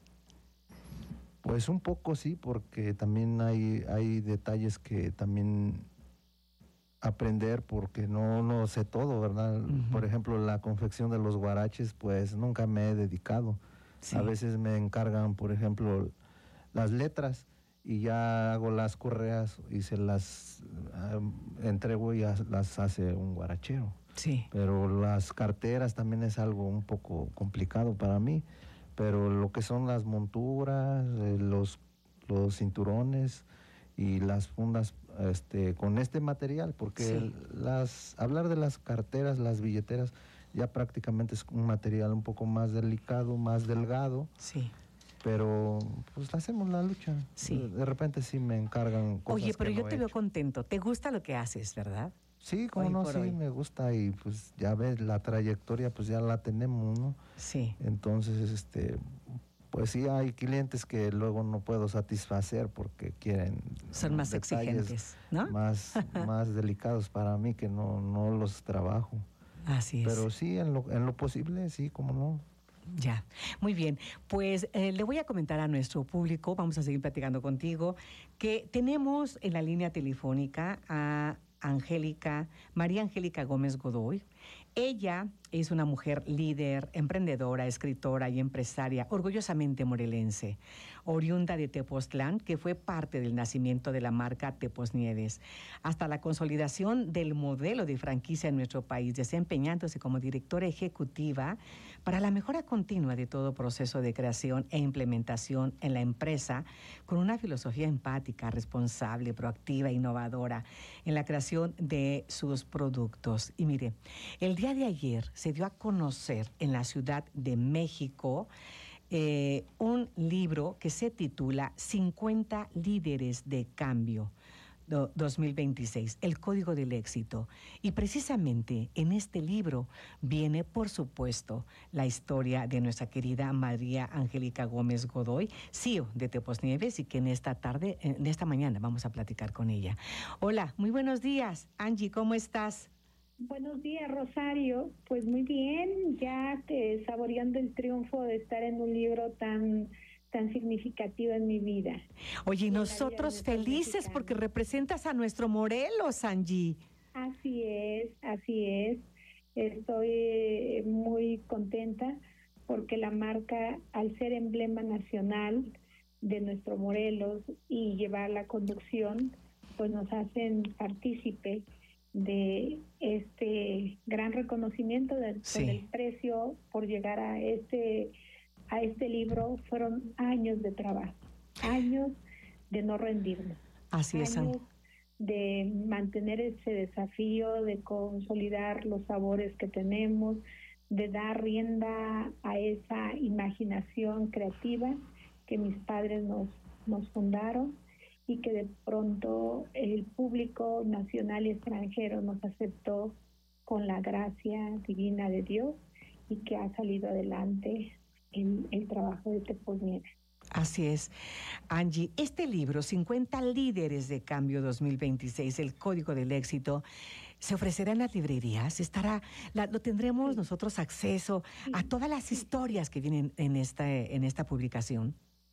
Pues un poco sí, porque también hay, hay detalles que también aprender, porque no, no sé todo, ¿verdad? Uh-huh. Por ejemplo, la confección de los guaraches, pues nunca me he dedicado. Sí. A veces me encargan, por ejemplo, las letras y ya hago las correas y se las uh, entrego y las hace un guarachero. Sí. Pero las carteras también es algo un poco complicado para mí. Pero lo que son las monturas, eh, los, los cinturones y las fundas este, con este material, porque sí. las, hablar de las carteras, las billeteras, ya prácticamente es un material un poco más delicado, más delgado. Sí. Pero pues hacemos la lucha. Sí. De repente sí me encargan cosas. Oye, pero que yo no te he veo hecho. contento. ¿Te gusta lo que haces, verdad? Sí, como hoy no, sí, hoy. me gusta y pues ya ves, la trayectoria pues ya la tenemos, ¿no? Sí. Entonces, este, pues sí hay clientes que luego no puedo satisfacer porque quieren... Son más exigentes, ¿no? Más, más delicados para mí que no, no los trabajo. Así es. Pero sí, en lo, en lo posible, sí, como no. Ya, muy bien. Pues eh, le voy a comentar a nuestro público, vamos a seguir platicando contigo, que tenemos en la línea telefónica a Angélica, María Angélica Gómez Godoy. Ella es una mujer líder, emprendedora, escritora y empresaria orgullosamente morelense, oriunda de Tepoztlán, que fue parte del nacimiento de la marca Tepos Nieves, hasta la consolidación del modelo de franquicia en nuestro país, desempeñándose como directora ejecutiva para la mejora continua de todo proceso de creación e implementación en la empresa, con una filosofía empática, responsable, proactiva e innovadora en la creación de sus productos. Y mire, el día de ayer se dio a conocer en la Ciudad de México eh, un libro que se titula cincuenta líderes de cambio dos mil veintiséis, el código del éxito. Y precisamente en este libro viene, por supuesto, la historia de nuestra querida María Angélica Gómez Godoy, C E O de Tepos Nieves, y que en esta tarde, en esta mañana vamos a platicar con ella. Hola, muy buenos días. Angie, ¿cómo estás? Buenos días, Rosario. Pues muy bien, ya te, saboreando el triunfo de estar en un libro tan tan significativo en mi vida. Oye, y nosotros felices porque representas a nuestro Morelos, Angie. Así es, así es. Estoy muy contenta porque la marca, al ser emblema nacional de nuestro Morelos y llevar la conducción, pues nos hacen partícipe de este gran reconocimiento de, sí. Con el precio por llegar a este a este libro. Fueron años de trabajo, años de no rendirnos, así es, años de mantener ese desafío, de consolidar los sabores que tenemos, de dar rienda a esa imaginación creativa que mis padres nos, nos fundaron, y que de pronto el público nacional y extranjero nos aceptó con la gracia divina de Dios, y que ha salido adelante en el trabajo de Tepos Nieves. Así es. Angie, este libro, cincuenta líderes de cambio dos mil veintiséis, el código del éxito, ¿se ofrecerá en las librerías? ¿Estará, la, lo tendremos sí. nosotros acceso sí. a todas las sí. historias que vienen en esta, en esta publicación?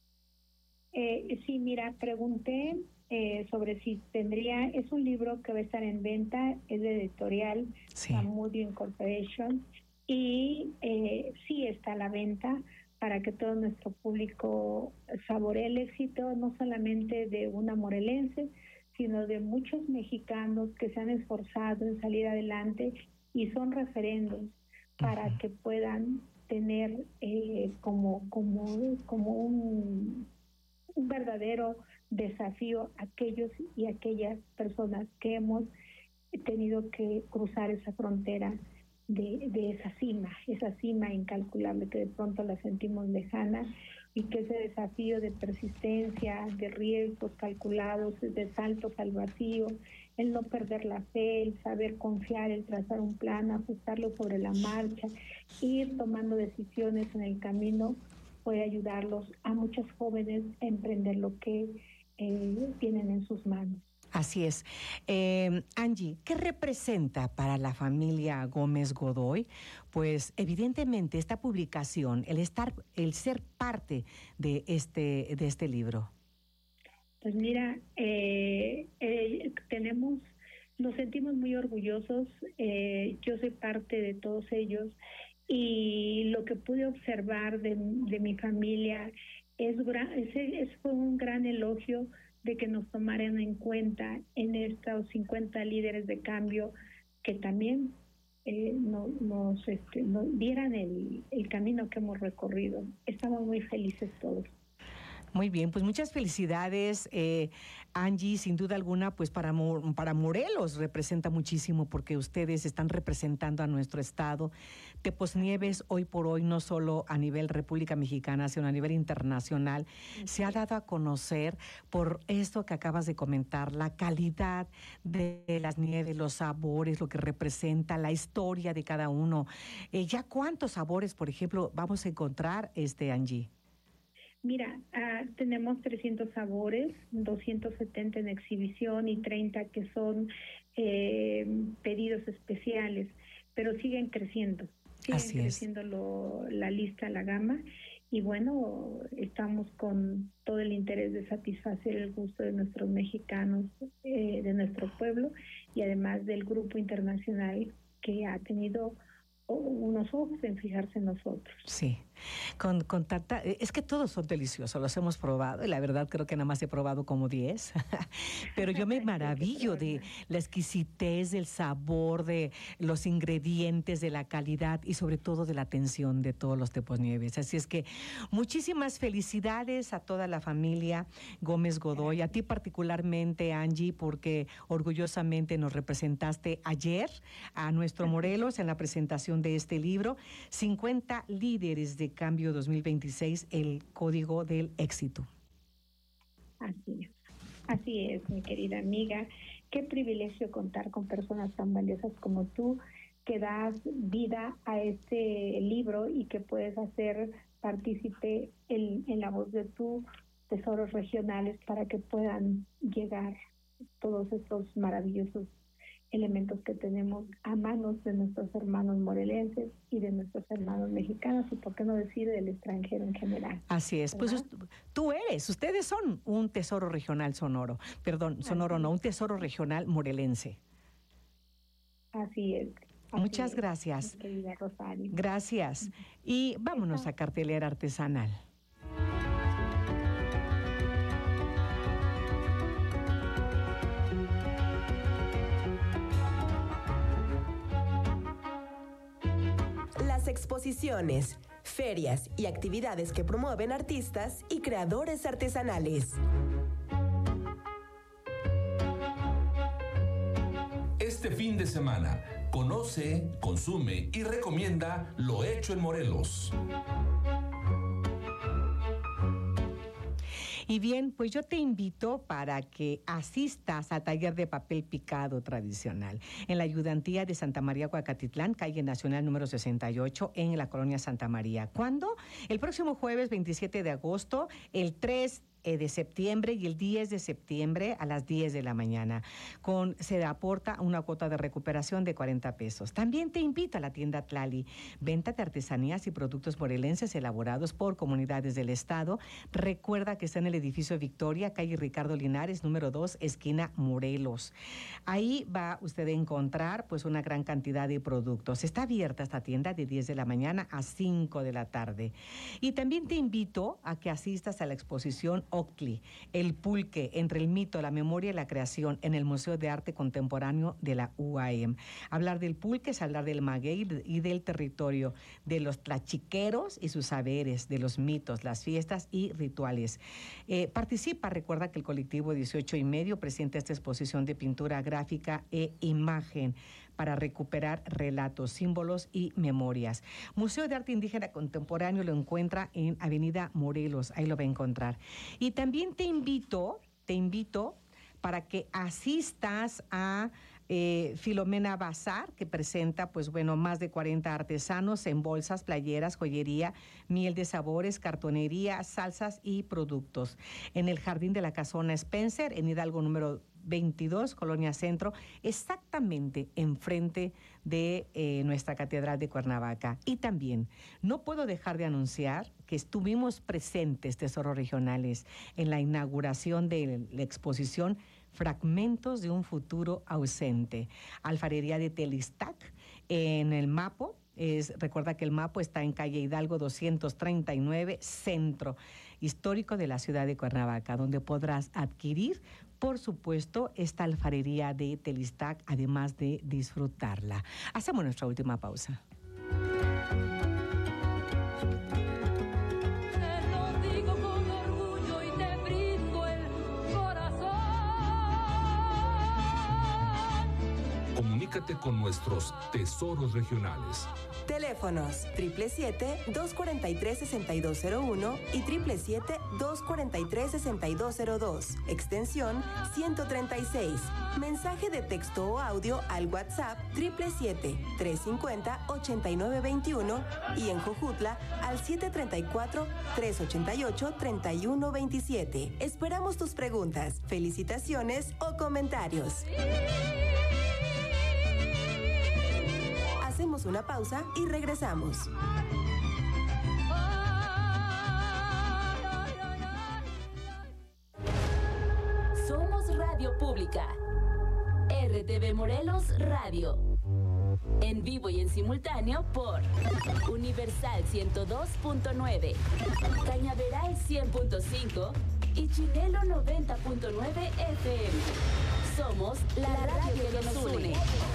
Eh, sí, mira, pregunté eh, sobre si tendría, es un libro que va a estar en venta, es de editorial sí. Zamudio Incorporation, y eh, sí está a la venta para que todo nuestro público saboree el éxito, no solamente de una morelense, sino de muchos mexicanos que se han esforzado en salir adelante y son referendos para uh-huh. que puedan tener eh, como, como, como un, un verdadero desafío aquellos y aquellas personas que hemos tenido que cruzar esa frontera de, de esa cima, esa cima incalculable que de pronto la sentimos lejana, y que ese desafío de persistencia, de riesgos calculados, de saltos al vacío, el no perder la fe, el saber confiar, el trazar un plan, ajustarlo sobre la marcha, ir tomando decisiones en el camino, puede ayudarlos a muchos jóvenes a emprender lo que eh, tienen en sus manos. Así es. Eh, Angie, ¿qué representa para la familia Gómez Godoy? Pues evidentemente esta publicación, el estar, el ser parte de este, de este libro. Pues mira, eh, eh, tenemos, nos sentimos muy orgullosos. Eh, yo soy parte de todos ellos, y lo que pude observar de, de mi familia es, es, es fue un gran elogio de que nos tomaran en cuenta en estos cincuenta líderes de cambio, que también eh, no, nos, este, nos dieran el, el camino que hemos recorrido. Estamos muy felices todos. Muy bien, pues muchas felicidades, eh, Angie. Sin duda alguna, pues para, para Morelos representa muchísimo, porque ustedes están representando a nuestro estado. Tepos Nieves, hoy por hoy, no solo a nivel República Mexicana, sino a nivel internacional, sí. se ha dado a conocer por esto que acabas de comentar, la calidad de las nieves, los sabores, lo que representa, la historia de cada uno. Eh, ¿Ya cuántos sabores, por ejemplo, vamos a encontrar, este Angie? Mira, uh, tenemos trescientos sabores, doscientos setenta en exhibición y treinta que son eh, pedidos especiales, pero siguen creciendo, siguen Así creciendo lo, la lista, la gama, y bueno, estamos con todo el interés de satisfacer el gusto de nuestros mexicanos, eh, de nuestro pueblo, y además del grupo internacional que ha tenido unos ojos en fijarse en nosotros. Sí, con, con tanta... Es que todos son deliciosos, los hemos probado y la verdad creo que nada más he probado como diez, pero yo me maravillo de la exquisitez, del sabor, de los ingredientes, de la calidad y sobre todo de la atención de todos los Teposnieves. Así es que muchísimas felicidades a toda la familia Gómez Godoy, a ti particularmente, Angie, porque orgullosamente nos representaste ayer a nuestro Morelos en la presentación de este libro, cincuenta líderes de cambio dos mil veintiséis, el código del éxito. Así es, así es, mi querida amiga. Qué privilegio contar con personas tan valiosas como tú, que das vida a este libro y que puedes hacer partícipe en, en la voz de tus tesoros regionales para que puedan llegar todos estos maravillosos elementos que tenemos a manos de nuestros hermanos morelenses y de nuestros hermanos mexicanos, y por qué no decir del extranjero en general. Así es, ¿verdad? Pues tú eres, ustedes son un tesoro regional sonoro, perdón, sonoro no, un tesoro regional morelense. Así es. Así Muchas es, gracias. mi querida Rosario. Gracias. Y vámonos a cartelera artesanal. Las exposiciones, ferias y actividades que promueven artistas y creadores artesanales. Este fin de semana, conoce, consume y recomienda lo hecho en Morelos. Y bien, pues yo te invito para que asistas al taller de papel picado tradicional en la ayudantía de Santa María Huacatitlán, calle Nacional número sesenta y ocho, en la colonia Santa María. ¿Cuándo? El próximo jueves veintisiete de agosto, el tres de septiembre y el diez de septiembre a las diez de la mañana. Con, se aporta una cuota de recuperación de cuarenta pesos. También te invito a la tienda Tlali, venta de artesanías y productos morelenses elaborados por comunidades del estado. Recuerda que está en el edificio Victoria, calle Ricardo Linares, número dos, esquina Morelos. Ahí va usted a encontrar pues una gran cantidad de productos. Está abierta esta tienda de diez de la mañana a cinco de la tarde. Y también te invito a que asistas a la exposición Octli, el pulque entre el mito, la memoria y la creación en el Museo de Arte Contemporáneo de la U A M. Hablar del pulque es hablar del maguey y del territorio, de los tlachiqueros y sus saberes, de los mitos, las fiestas y rituales. Eh, participa, recuerda que el colectivo dieciocho y medio presenta esta exposición de pintura gráfica e imagen para recuperar relatos, símbolos y memorias. Museo de Arte Indígena Contemporáneo lo encuentra en Avenida Morelos, ahí lo va a encontrar. Y también te invito, te invito para que asistas a eh, Filomena Bazar, que presenta, pues bueno, más de cuarenta artesanos en bolsas, playeras, joyería, miel de sabores, cartonería, salsas y productos. En el Jardín de la Casona Spencer, en Hidalgo número veintidós, Colonia Centro, exactamente enfrente de eh, nuestra Catedral de Cuernavaca. Y también no puedo dejar de anunciar que estuvimos presentes, Tesoros Regionales, en la inauguración de la exposición Fragmentos de un futuro ausente, alfarería de Telistac, en el Mapo. Es, recuerda que el Mapo está en calle Hidalgo doscientos treinta y nueve, Centro Histórico de la ciudad de Cuernavaca, donde podrás adquirir, por supuesto, esta alfarería de Telistac, además de disfrutarla. Hacemos nuestra última pausa. Comunícate con nuestros tesoros regionales. Teléfonos siete siete siete, dos cuatro tres, seis dos cero uno y siete siete siete, dos cuatro tres, seis dos cero dos. Extensión ciento treinta y seis. Mensaje de texto o audio al WhatsApp siete siete siete, tres cinco cero, ocho nueve dos uno y en Jojutla al siete tres cuatro, tres ocho ocho, tres uno dos siete. Esperamos tus preguntas, felicitaciones o comentarios. Hacemos una pausa y regresamos. Somos Radio Pública. R T V Morelos Radio. En vivo y en simultáneo por Universal ciento dos punto nueve, Cañaveral cien punto cinco y Chinelo noventa punto nueve F M. Somos la radio que nos une.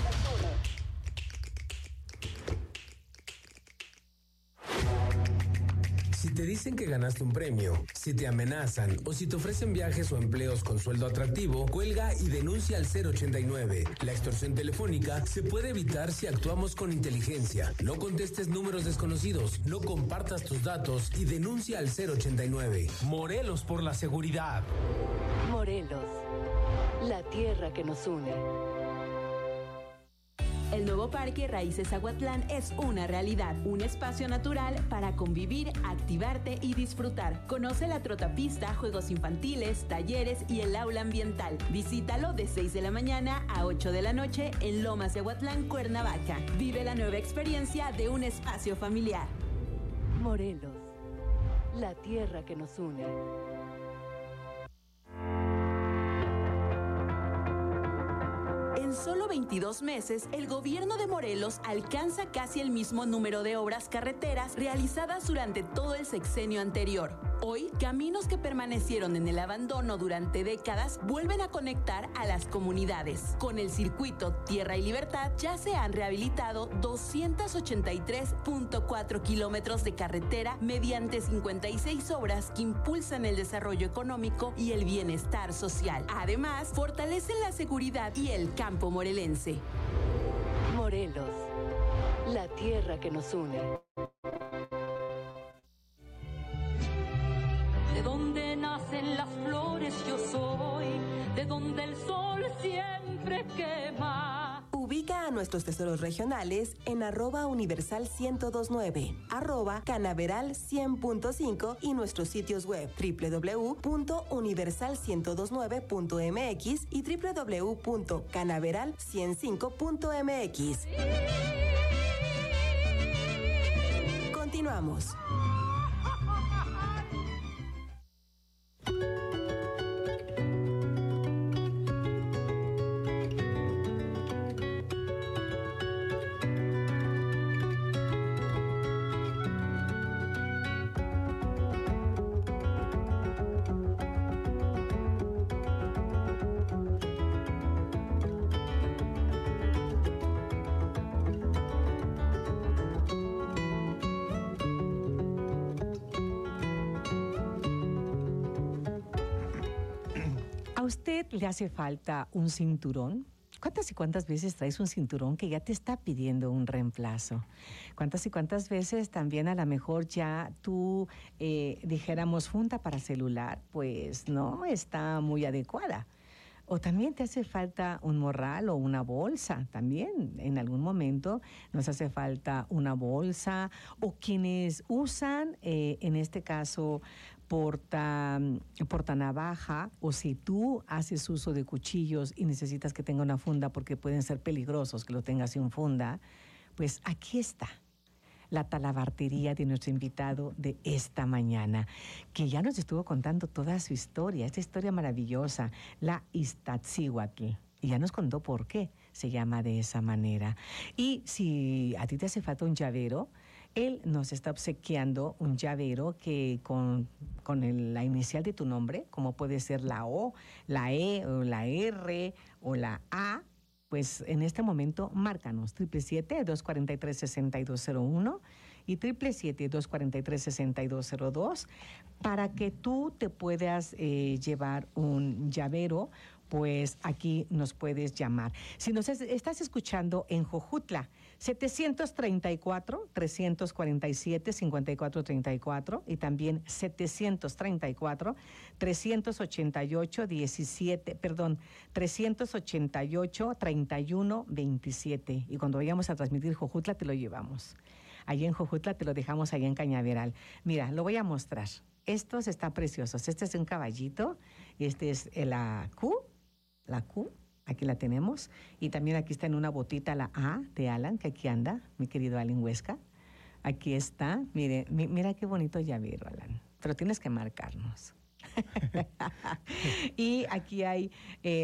Si te dicen que ganaste un premio, si te amenazan o si te ofrecen viajes o empleos con sueldo atractivo, cuelga y denuncia al cero ochenta y nueve. La extorsión telefónica se puede evitar si actuamos con inteligencia. No contestes números desconocidos, no compartas tus datos y denuncia al cero ochenta y nueve. Morelos por la seguridad. Morelos, la tierra que nos une. El nuevo Parque Raíces Aguatlán es una realidad, un espacio natural para convivir, activarte y disfrutar. Conoce la trotapista, juegos infantiles, talleres y el aula ambiental. Visítalo de seis de la mañana a ocho de la noche en Lomas de Aguatlán, Cuernavaca. Vive la nueva experiencia de un espacio familiar. Morelos, la tierra que nos une. En solo veintidós meses, el gobierno de Morelos alcanza casi el mismo número de obras carreteras realizadas durante todo el sexenio anterior. Hoy, caminos que permanecieron en el abandono durante décadas vuelven a conectar a las comunidades. Con el circuito Tierra y Libertad ya se han rehabilitado doscientos ochenta y tres punto cuatro kilómetros de carretera mediante cincuenta y seis obras que impulsan el desarrollo económico y el bienestar social. Además, fortalecen la seguridad y el campo morelense. Morelos, la tierra que nos une. De donde nacen las flores yo soy, de donde el sol siempre quema. Ubica a nuestros tesoros regionales en arroba universal ciento dos punto nueve, arroba canaveral cien punto cinco y nuestros sitios web doble u doble u doble u punto universal ciento dos punto nueve punto m x y doble u doble u doble u punto canaveral ciento cinco punto m x. Continuamos. ¿A usted le hace falta un cinturón? ¿Cuántas y cuántas veces traes un cinturón que ya te está pidiendo un reemplazo? ¿Cuántas y cuántas veces también a lo mejor ya tú, eh, dijéramos, funda para celular, pues no está muy adecuada? O también te hace falta un morral o una bolsa, también en algún momento nos hace falta una bolsa, o quienes usan, eh, en este caso, porta, porta navaja, o si tú haces uso de cuchillos y necesitas que tenga una funda porque pueden ser peligrosos que lo tengas sin funda, pues aquí está la talabartería de nuestro invitado de esta mañana, que ya nos estuvo contando toda su historia, esta historia maravillosa, la Iztaccíhuatl. Y ya nos contó por qué se llama de esa manera. Y si a ti te hace falta un llavero, él nos está obsequiando un llavero que con, con el, la inicial de tu nombre, como puede ser la O, la E, o la R, o la A, pues en este momento márcanos siete siete siete, dos cuatro tres, seis dos cero uno y siete siete siete, dos cuatro tres, seis dos cero dos para que tú te puedas eh, llevar un llavero. Pues aquí nos puedes llamar. Si nos es, estás escuchando en Jojutla, setecientos treinta y cuatro, trescientos cuarenta y siete, cincuenta y cuatro treinta y cuatro y también setecientos treinta y cuatro, trescientos ochenta y ocho, diecisiete, perdón, trescientos ochenta y ocho, treinta y uno, veintisiete. Y cuando vayamos a transmitir Jojutla te lo llevamos. Allí en Jojutla te lo dejamos allá en Cañaveral. Mira, lo voy a mostrar. Estos están preciosos. Este es un caballito, este es la Q. La Q, aquí la tenemos, y también aquí está en una botita la A de Alan, que aquí anda, mi querido Alan Huesca. Aquí está, mire, mi, mira qué bonito llavero, Alan, pero tienes que marcarnos. Y aquí hay eh,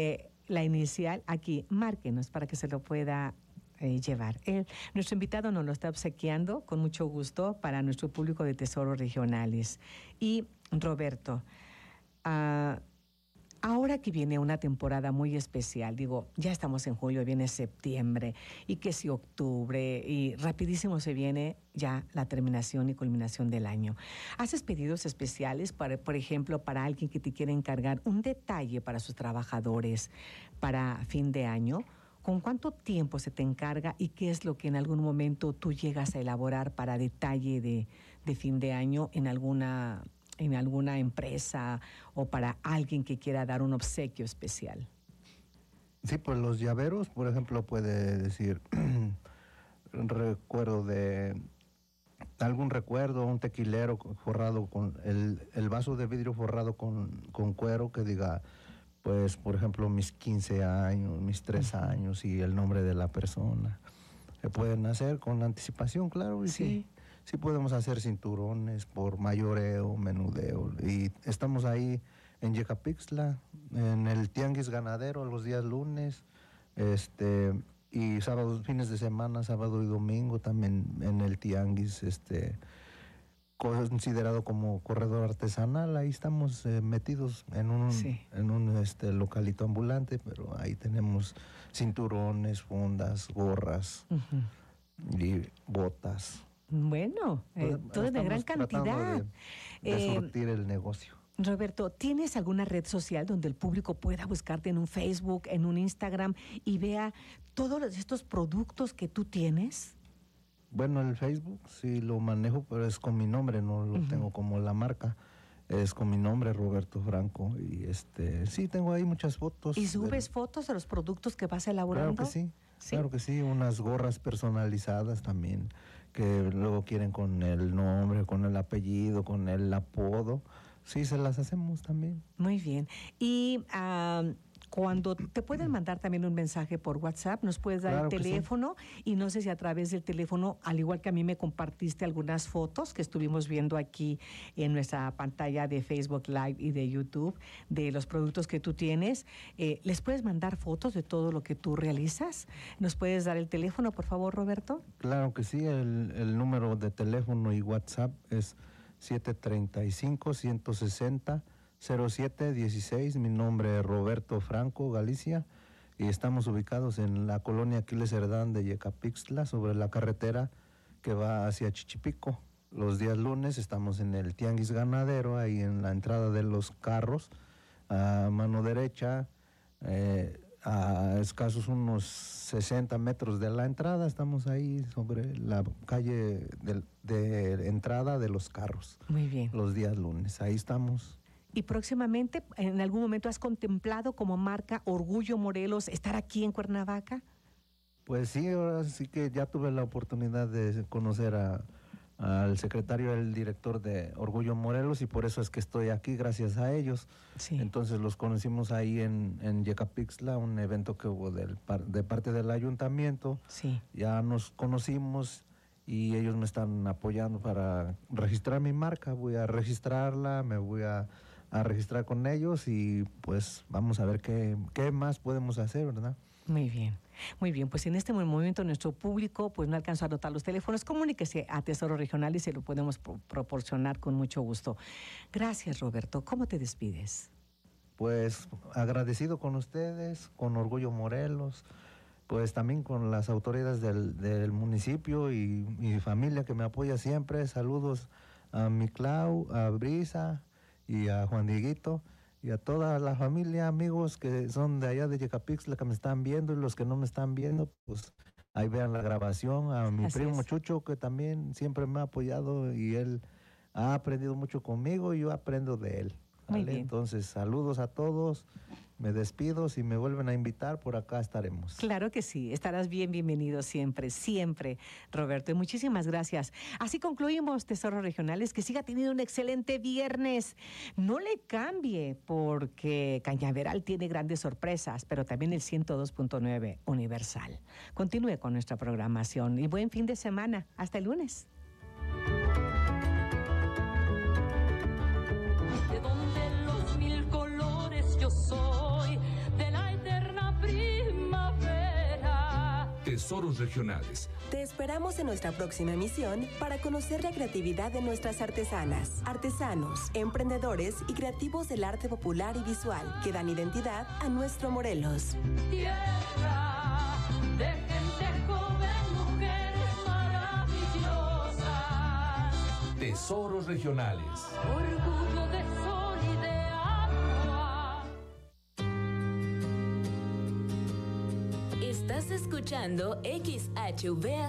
la inicial aquí, márquenos para que se lo pueda eh, llevar. Él, nuestro invitado nos lo está obsequiando con mucho gusto para nuestro público de Tesoros Regionales. Y Roberto, uh, ahora que viene una temporada muy especial, digo, ya estamos en julio, viene septiembre, y que si octubre, y rapidísimo se viene ya la terminación y culminación del año. ¿Haces pedidos especiales, para, por ejemplo, para alguien que te quiere encargar un detalle para sus trabajadores para fin de año? ¿Con cuánto tiempo se te encarga y qué es lo que en algún momento tú llegas a elaborar para detalle de, de fin de año en alguna en alguna empresa o para alguien que quiera dar un obsequio especial? Sí, pues los llaveros, por ejemplo, puede decir recuerdo de algún recuerdo, un tequilero forrado con el, el vaso de vidrio forrado con, con cuero que diga, pues, por ejemplo, mis quince años, mis tres años y el nombre de la persona. Se pueden hacer con anticipación, claro, y sí. sí. Sí podemos hacer cinturones por mayoreo, menudeo. Y estamos ahí en Yecapixtla, en el Tianguis Ganadero, los días lunes, este, y sábados, fines de semana, sábado y domingo también en el Tianguis, este, considerado como corredor artesanal. Ahí estamos eh, metidos en un, sí. en un este, localito ambulante, pero ahí tenemos cinturones, fundas, gorras uh-huh. y botas. Bueno, eh, todo de gran cantidad. De, de surtir eh, el negocio. Roberto, ¿tienes alguna red social donde el público pueda buscarte en un Facebook, en un Instagram y vea todos estos productos que tú tienes? Bueno, el Facebook sí lo manejo, pero es con mi nombre, no lo uh-huh. tengo como la marca. Es con mi nombre, Roberto Franco, y este sí, tengo ahí muchas fotos. ¿Y subes del... fotos de los productos que vas elaborando? Claro que sí, sí, claro que sí, unas gorras personalizadas también, que luego quieren con el nombre, con el apellido, con el apodo. Sí, se las hacemos también. Muy bien. Y uh, cuando te pueden mandar también un mensaje por WhatsApp, nos puedes dar claro el teléfono sí. y no sé si a través del teléfono, al igual que a mí me compartiste algunas fotos que estuvimos viendo aquí en nuestra pantalla de Facebook Live y de YouTube de los productos que tú tienes, eh, ¿les puedes mandar fotos de todo lo que tú realizas? ¿Nos puedes dar el teléfono, por favor, Roberto? Claro que sí, el, el número de teléfono y WhatsApp es siete tres cinco, uno seis cero, cero siete uno seis. Mi nombre es Roberto Franco Galicia y estamos ubicados en la colonia Aquiles Cerdán de Yecapixtla, sobre la carretera que va hacia Chichipico. Los días lunes estamos en el Tianguis Ganadero, ahí en la entrada de los carros, a mano derecha, eh, a escasos unos sesenta metros de la entrada. Estamos ahí sobre la calle de, de entrada de los carros. Muy bien. Los días lunes, ahí estamos. Y próximamente, ¿en algún momento has contemplado como marca Orgullo Morelos estar aquí en Cuernavaca? Pues sí, ahora sí que ya tuve la oportunidad de conocer a, al secretario, el director de Orgullo Morelos, y por eso es que estoy aquí, gracias a ellos. Sí. Entonces los conocimos ahí en, en Yecapixtla, un evento que hubo del, de parte del ayuntamiento. Sí. Ya nos conocimos y ellos me están apoyando para registrar mi marca. Voy a registrarla, me voy a... a registrar con ellos y pues vamos a ver qué, qué más podemos hacer, ¿verdad? Muy bien, muy bien. Pues en este momento nuestro público pues no alcanzó a anotar los teléfonos. Comuníquese a Tesoro Regional y se lo podemos pro- proporcionar con mucho gusto. Gracias, Roberto. ¿Cómo te despides? Pues agradecido con ustedes, con Orgullo Morelos, pues también con las autoridades del, del municipio y mi familia que me apoya siempre. Saludos a mi Clau, a Brisa y a Juan Dieguito y a toda la familia, amigos que son de allá de Yecapixtla que me están viendo, y los que no me están viendo, pues ahí vean la grabación. A mi Así primo es. Chucho, que también siempre me ha apoyado y él ha aprendido mucho conmigo y yo aprendo de él. Muy bien. Entonces, saludos a todos. Me despido, si me vuelven a invitar, por acá estaremos. Claro que sí, estarás bien bienvenido siempre, siempre, Roberto. Y muchísimas gracias. Así concluimos Tesoros Regionales. Que siga teniendo un excelente viernes. No le cambie, porque Cañaveral tiene grandes sorpresas, pero también el ciento dos punto nueve Universal. Continúe con nuestra programación y buen fin de semana. Hasta el lunes. De donde los mil colores yo soy, de la eterna Tesoros Regionales. Te esperamos en nuestra próxima emisión para conocer la creatividad de nuestras artesanas, artesanos, emprendedores y creativos del arte popular y visual que dan identidad a nuestro Morelos. Tierra de gente joven, mujeres maravillosas. Tesoros Regionales. Orgullo de sol y de agua. Estás escuchando X H V A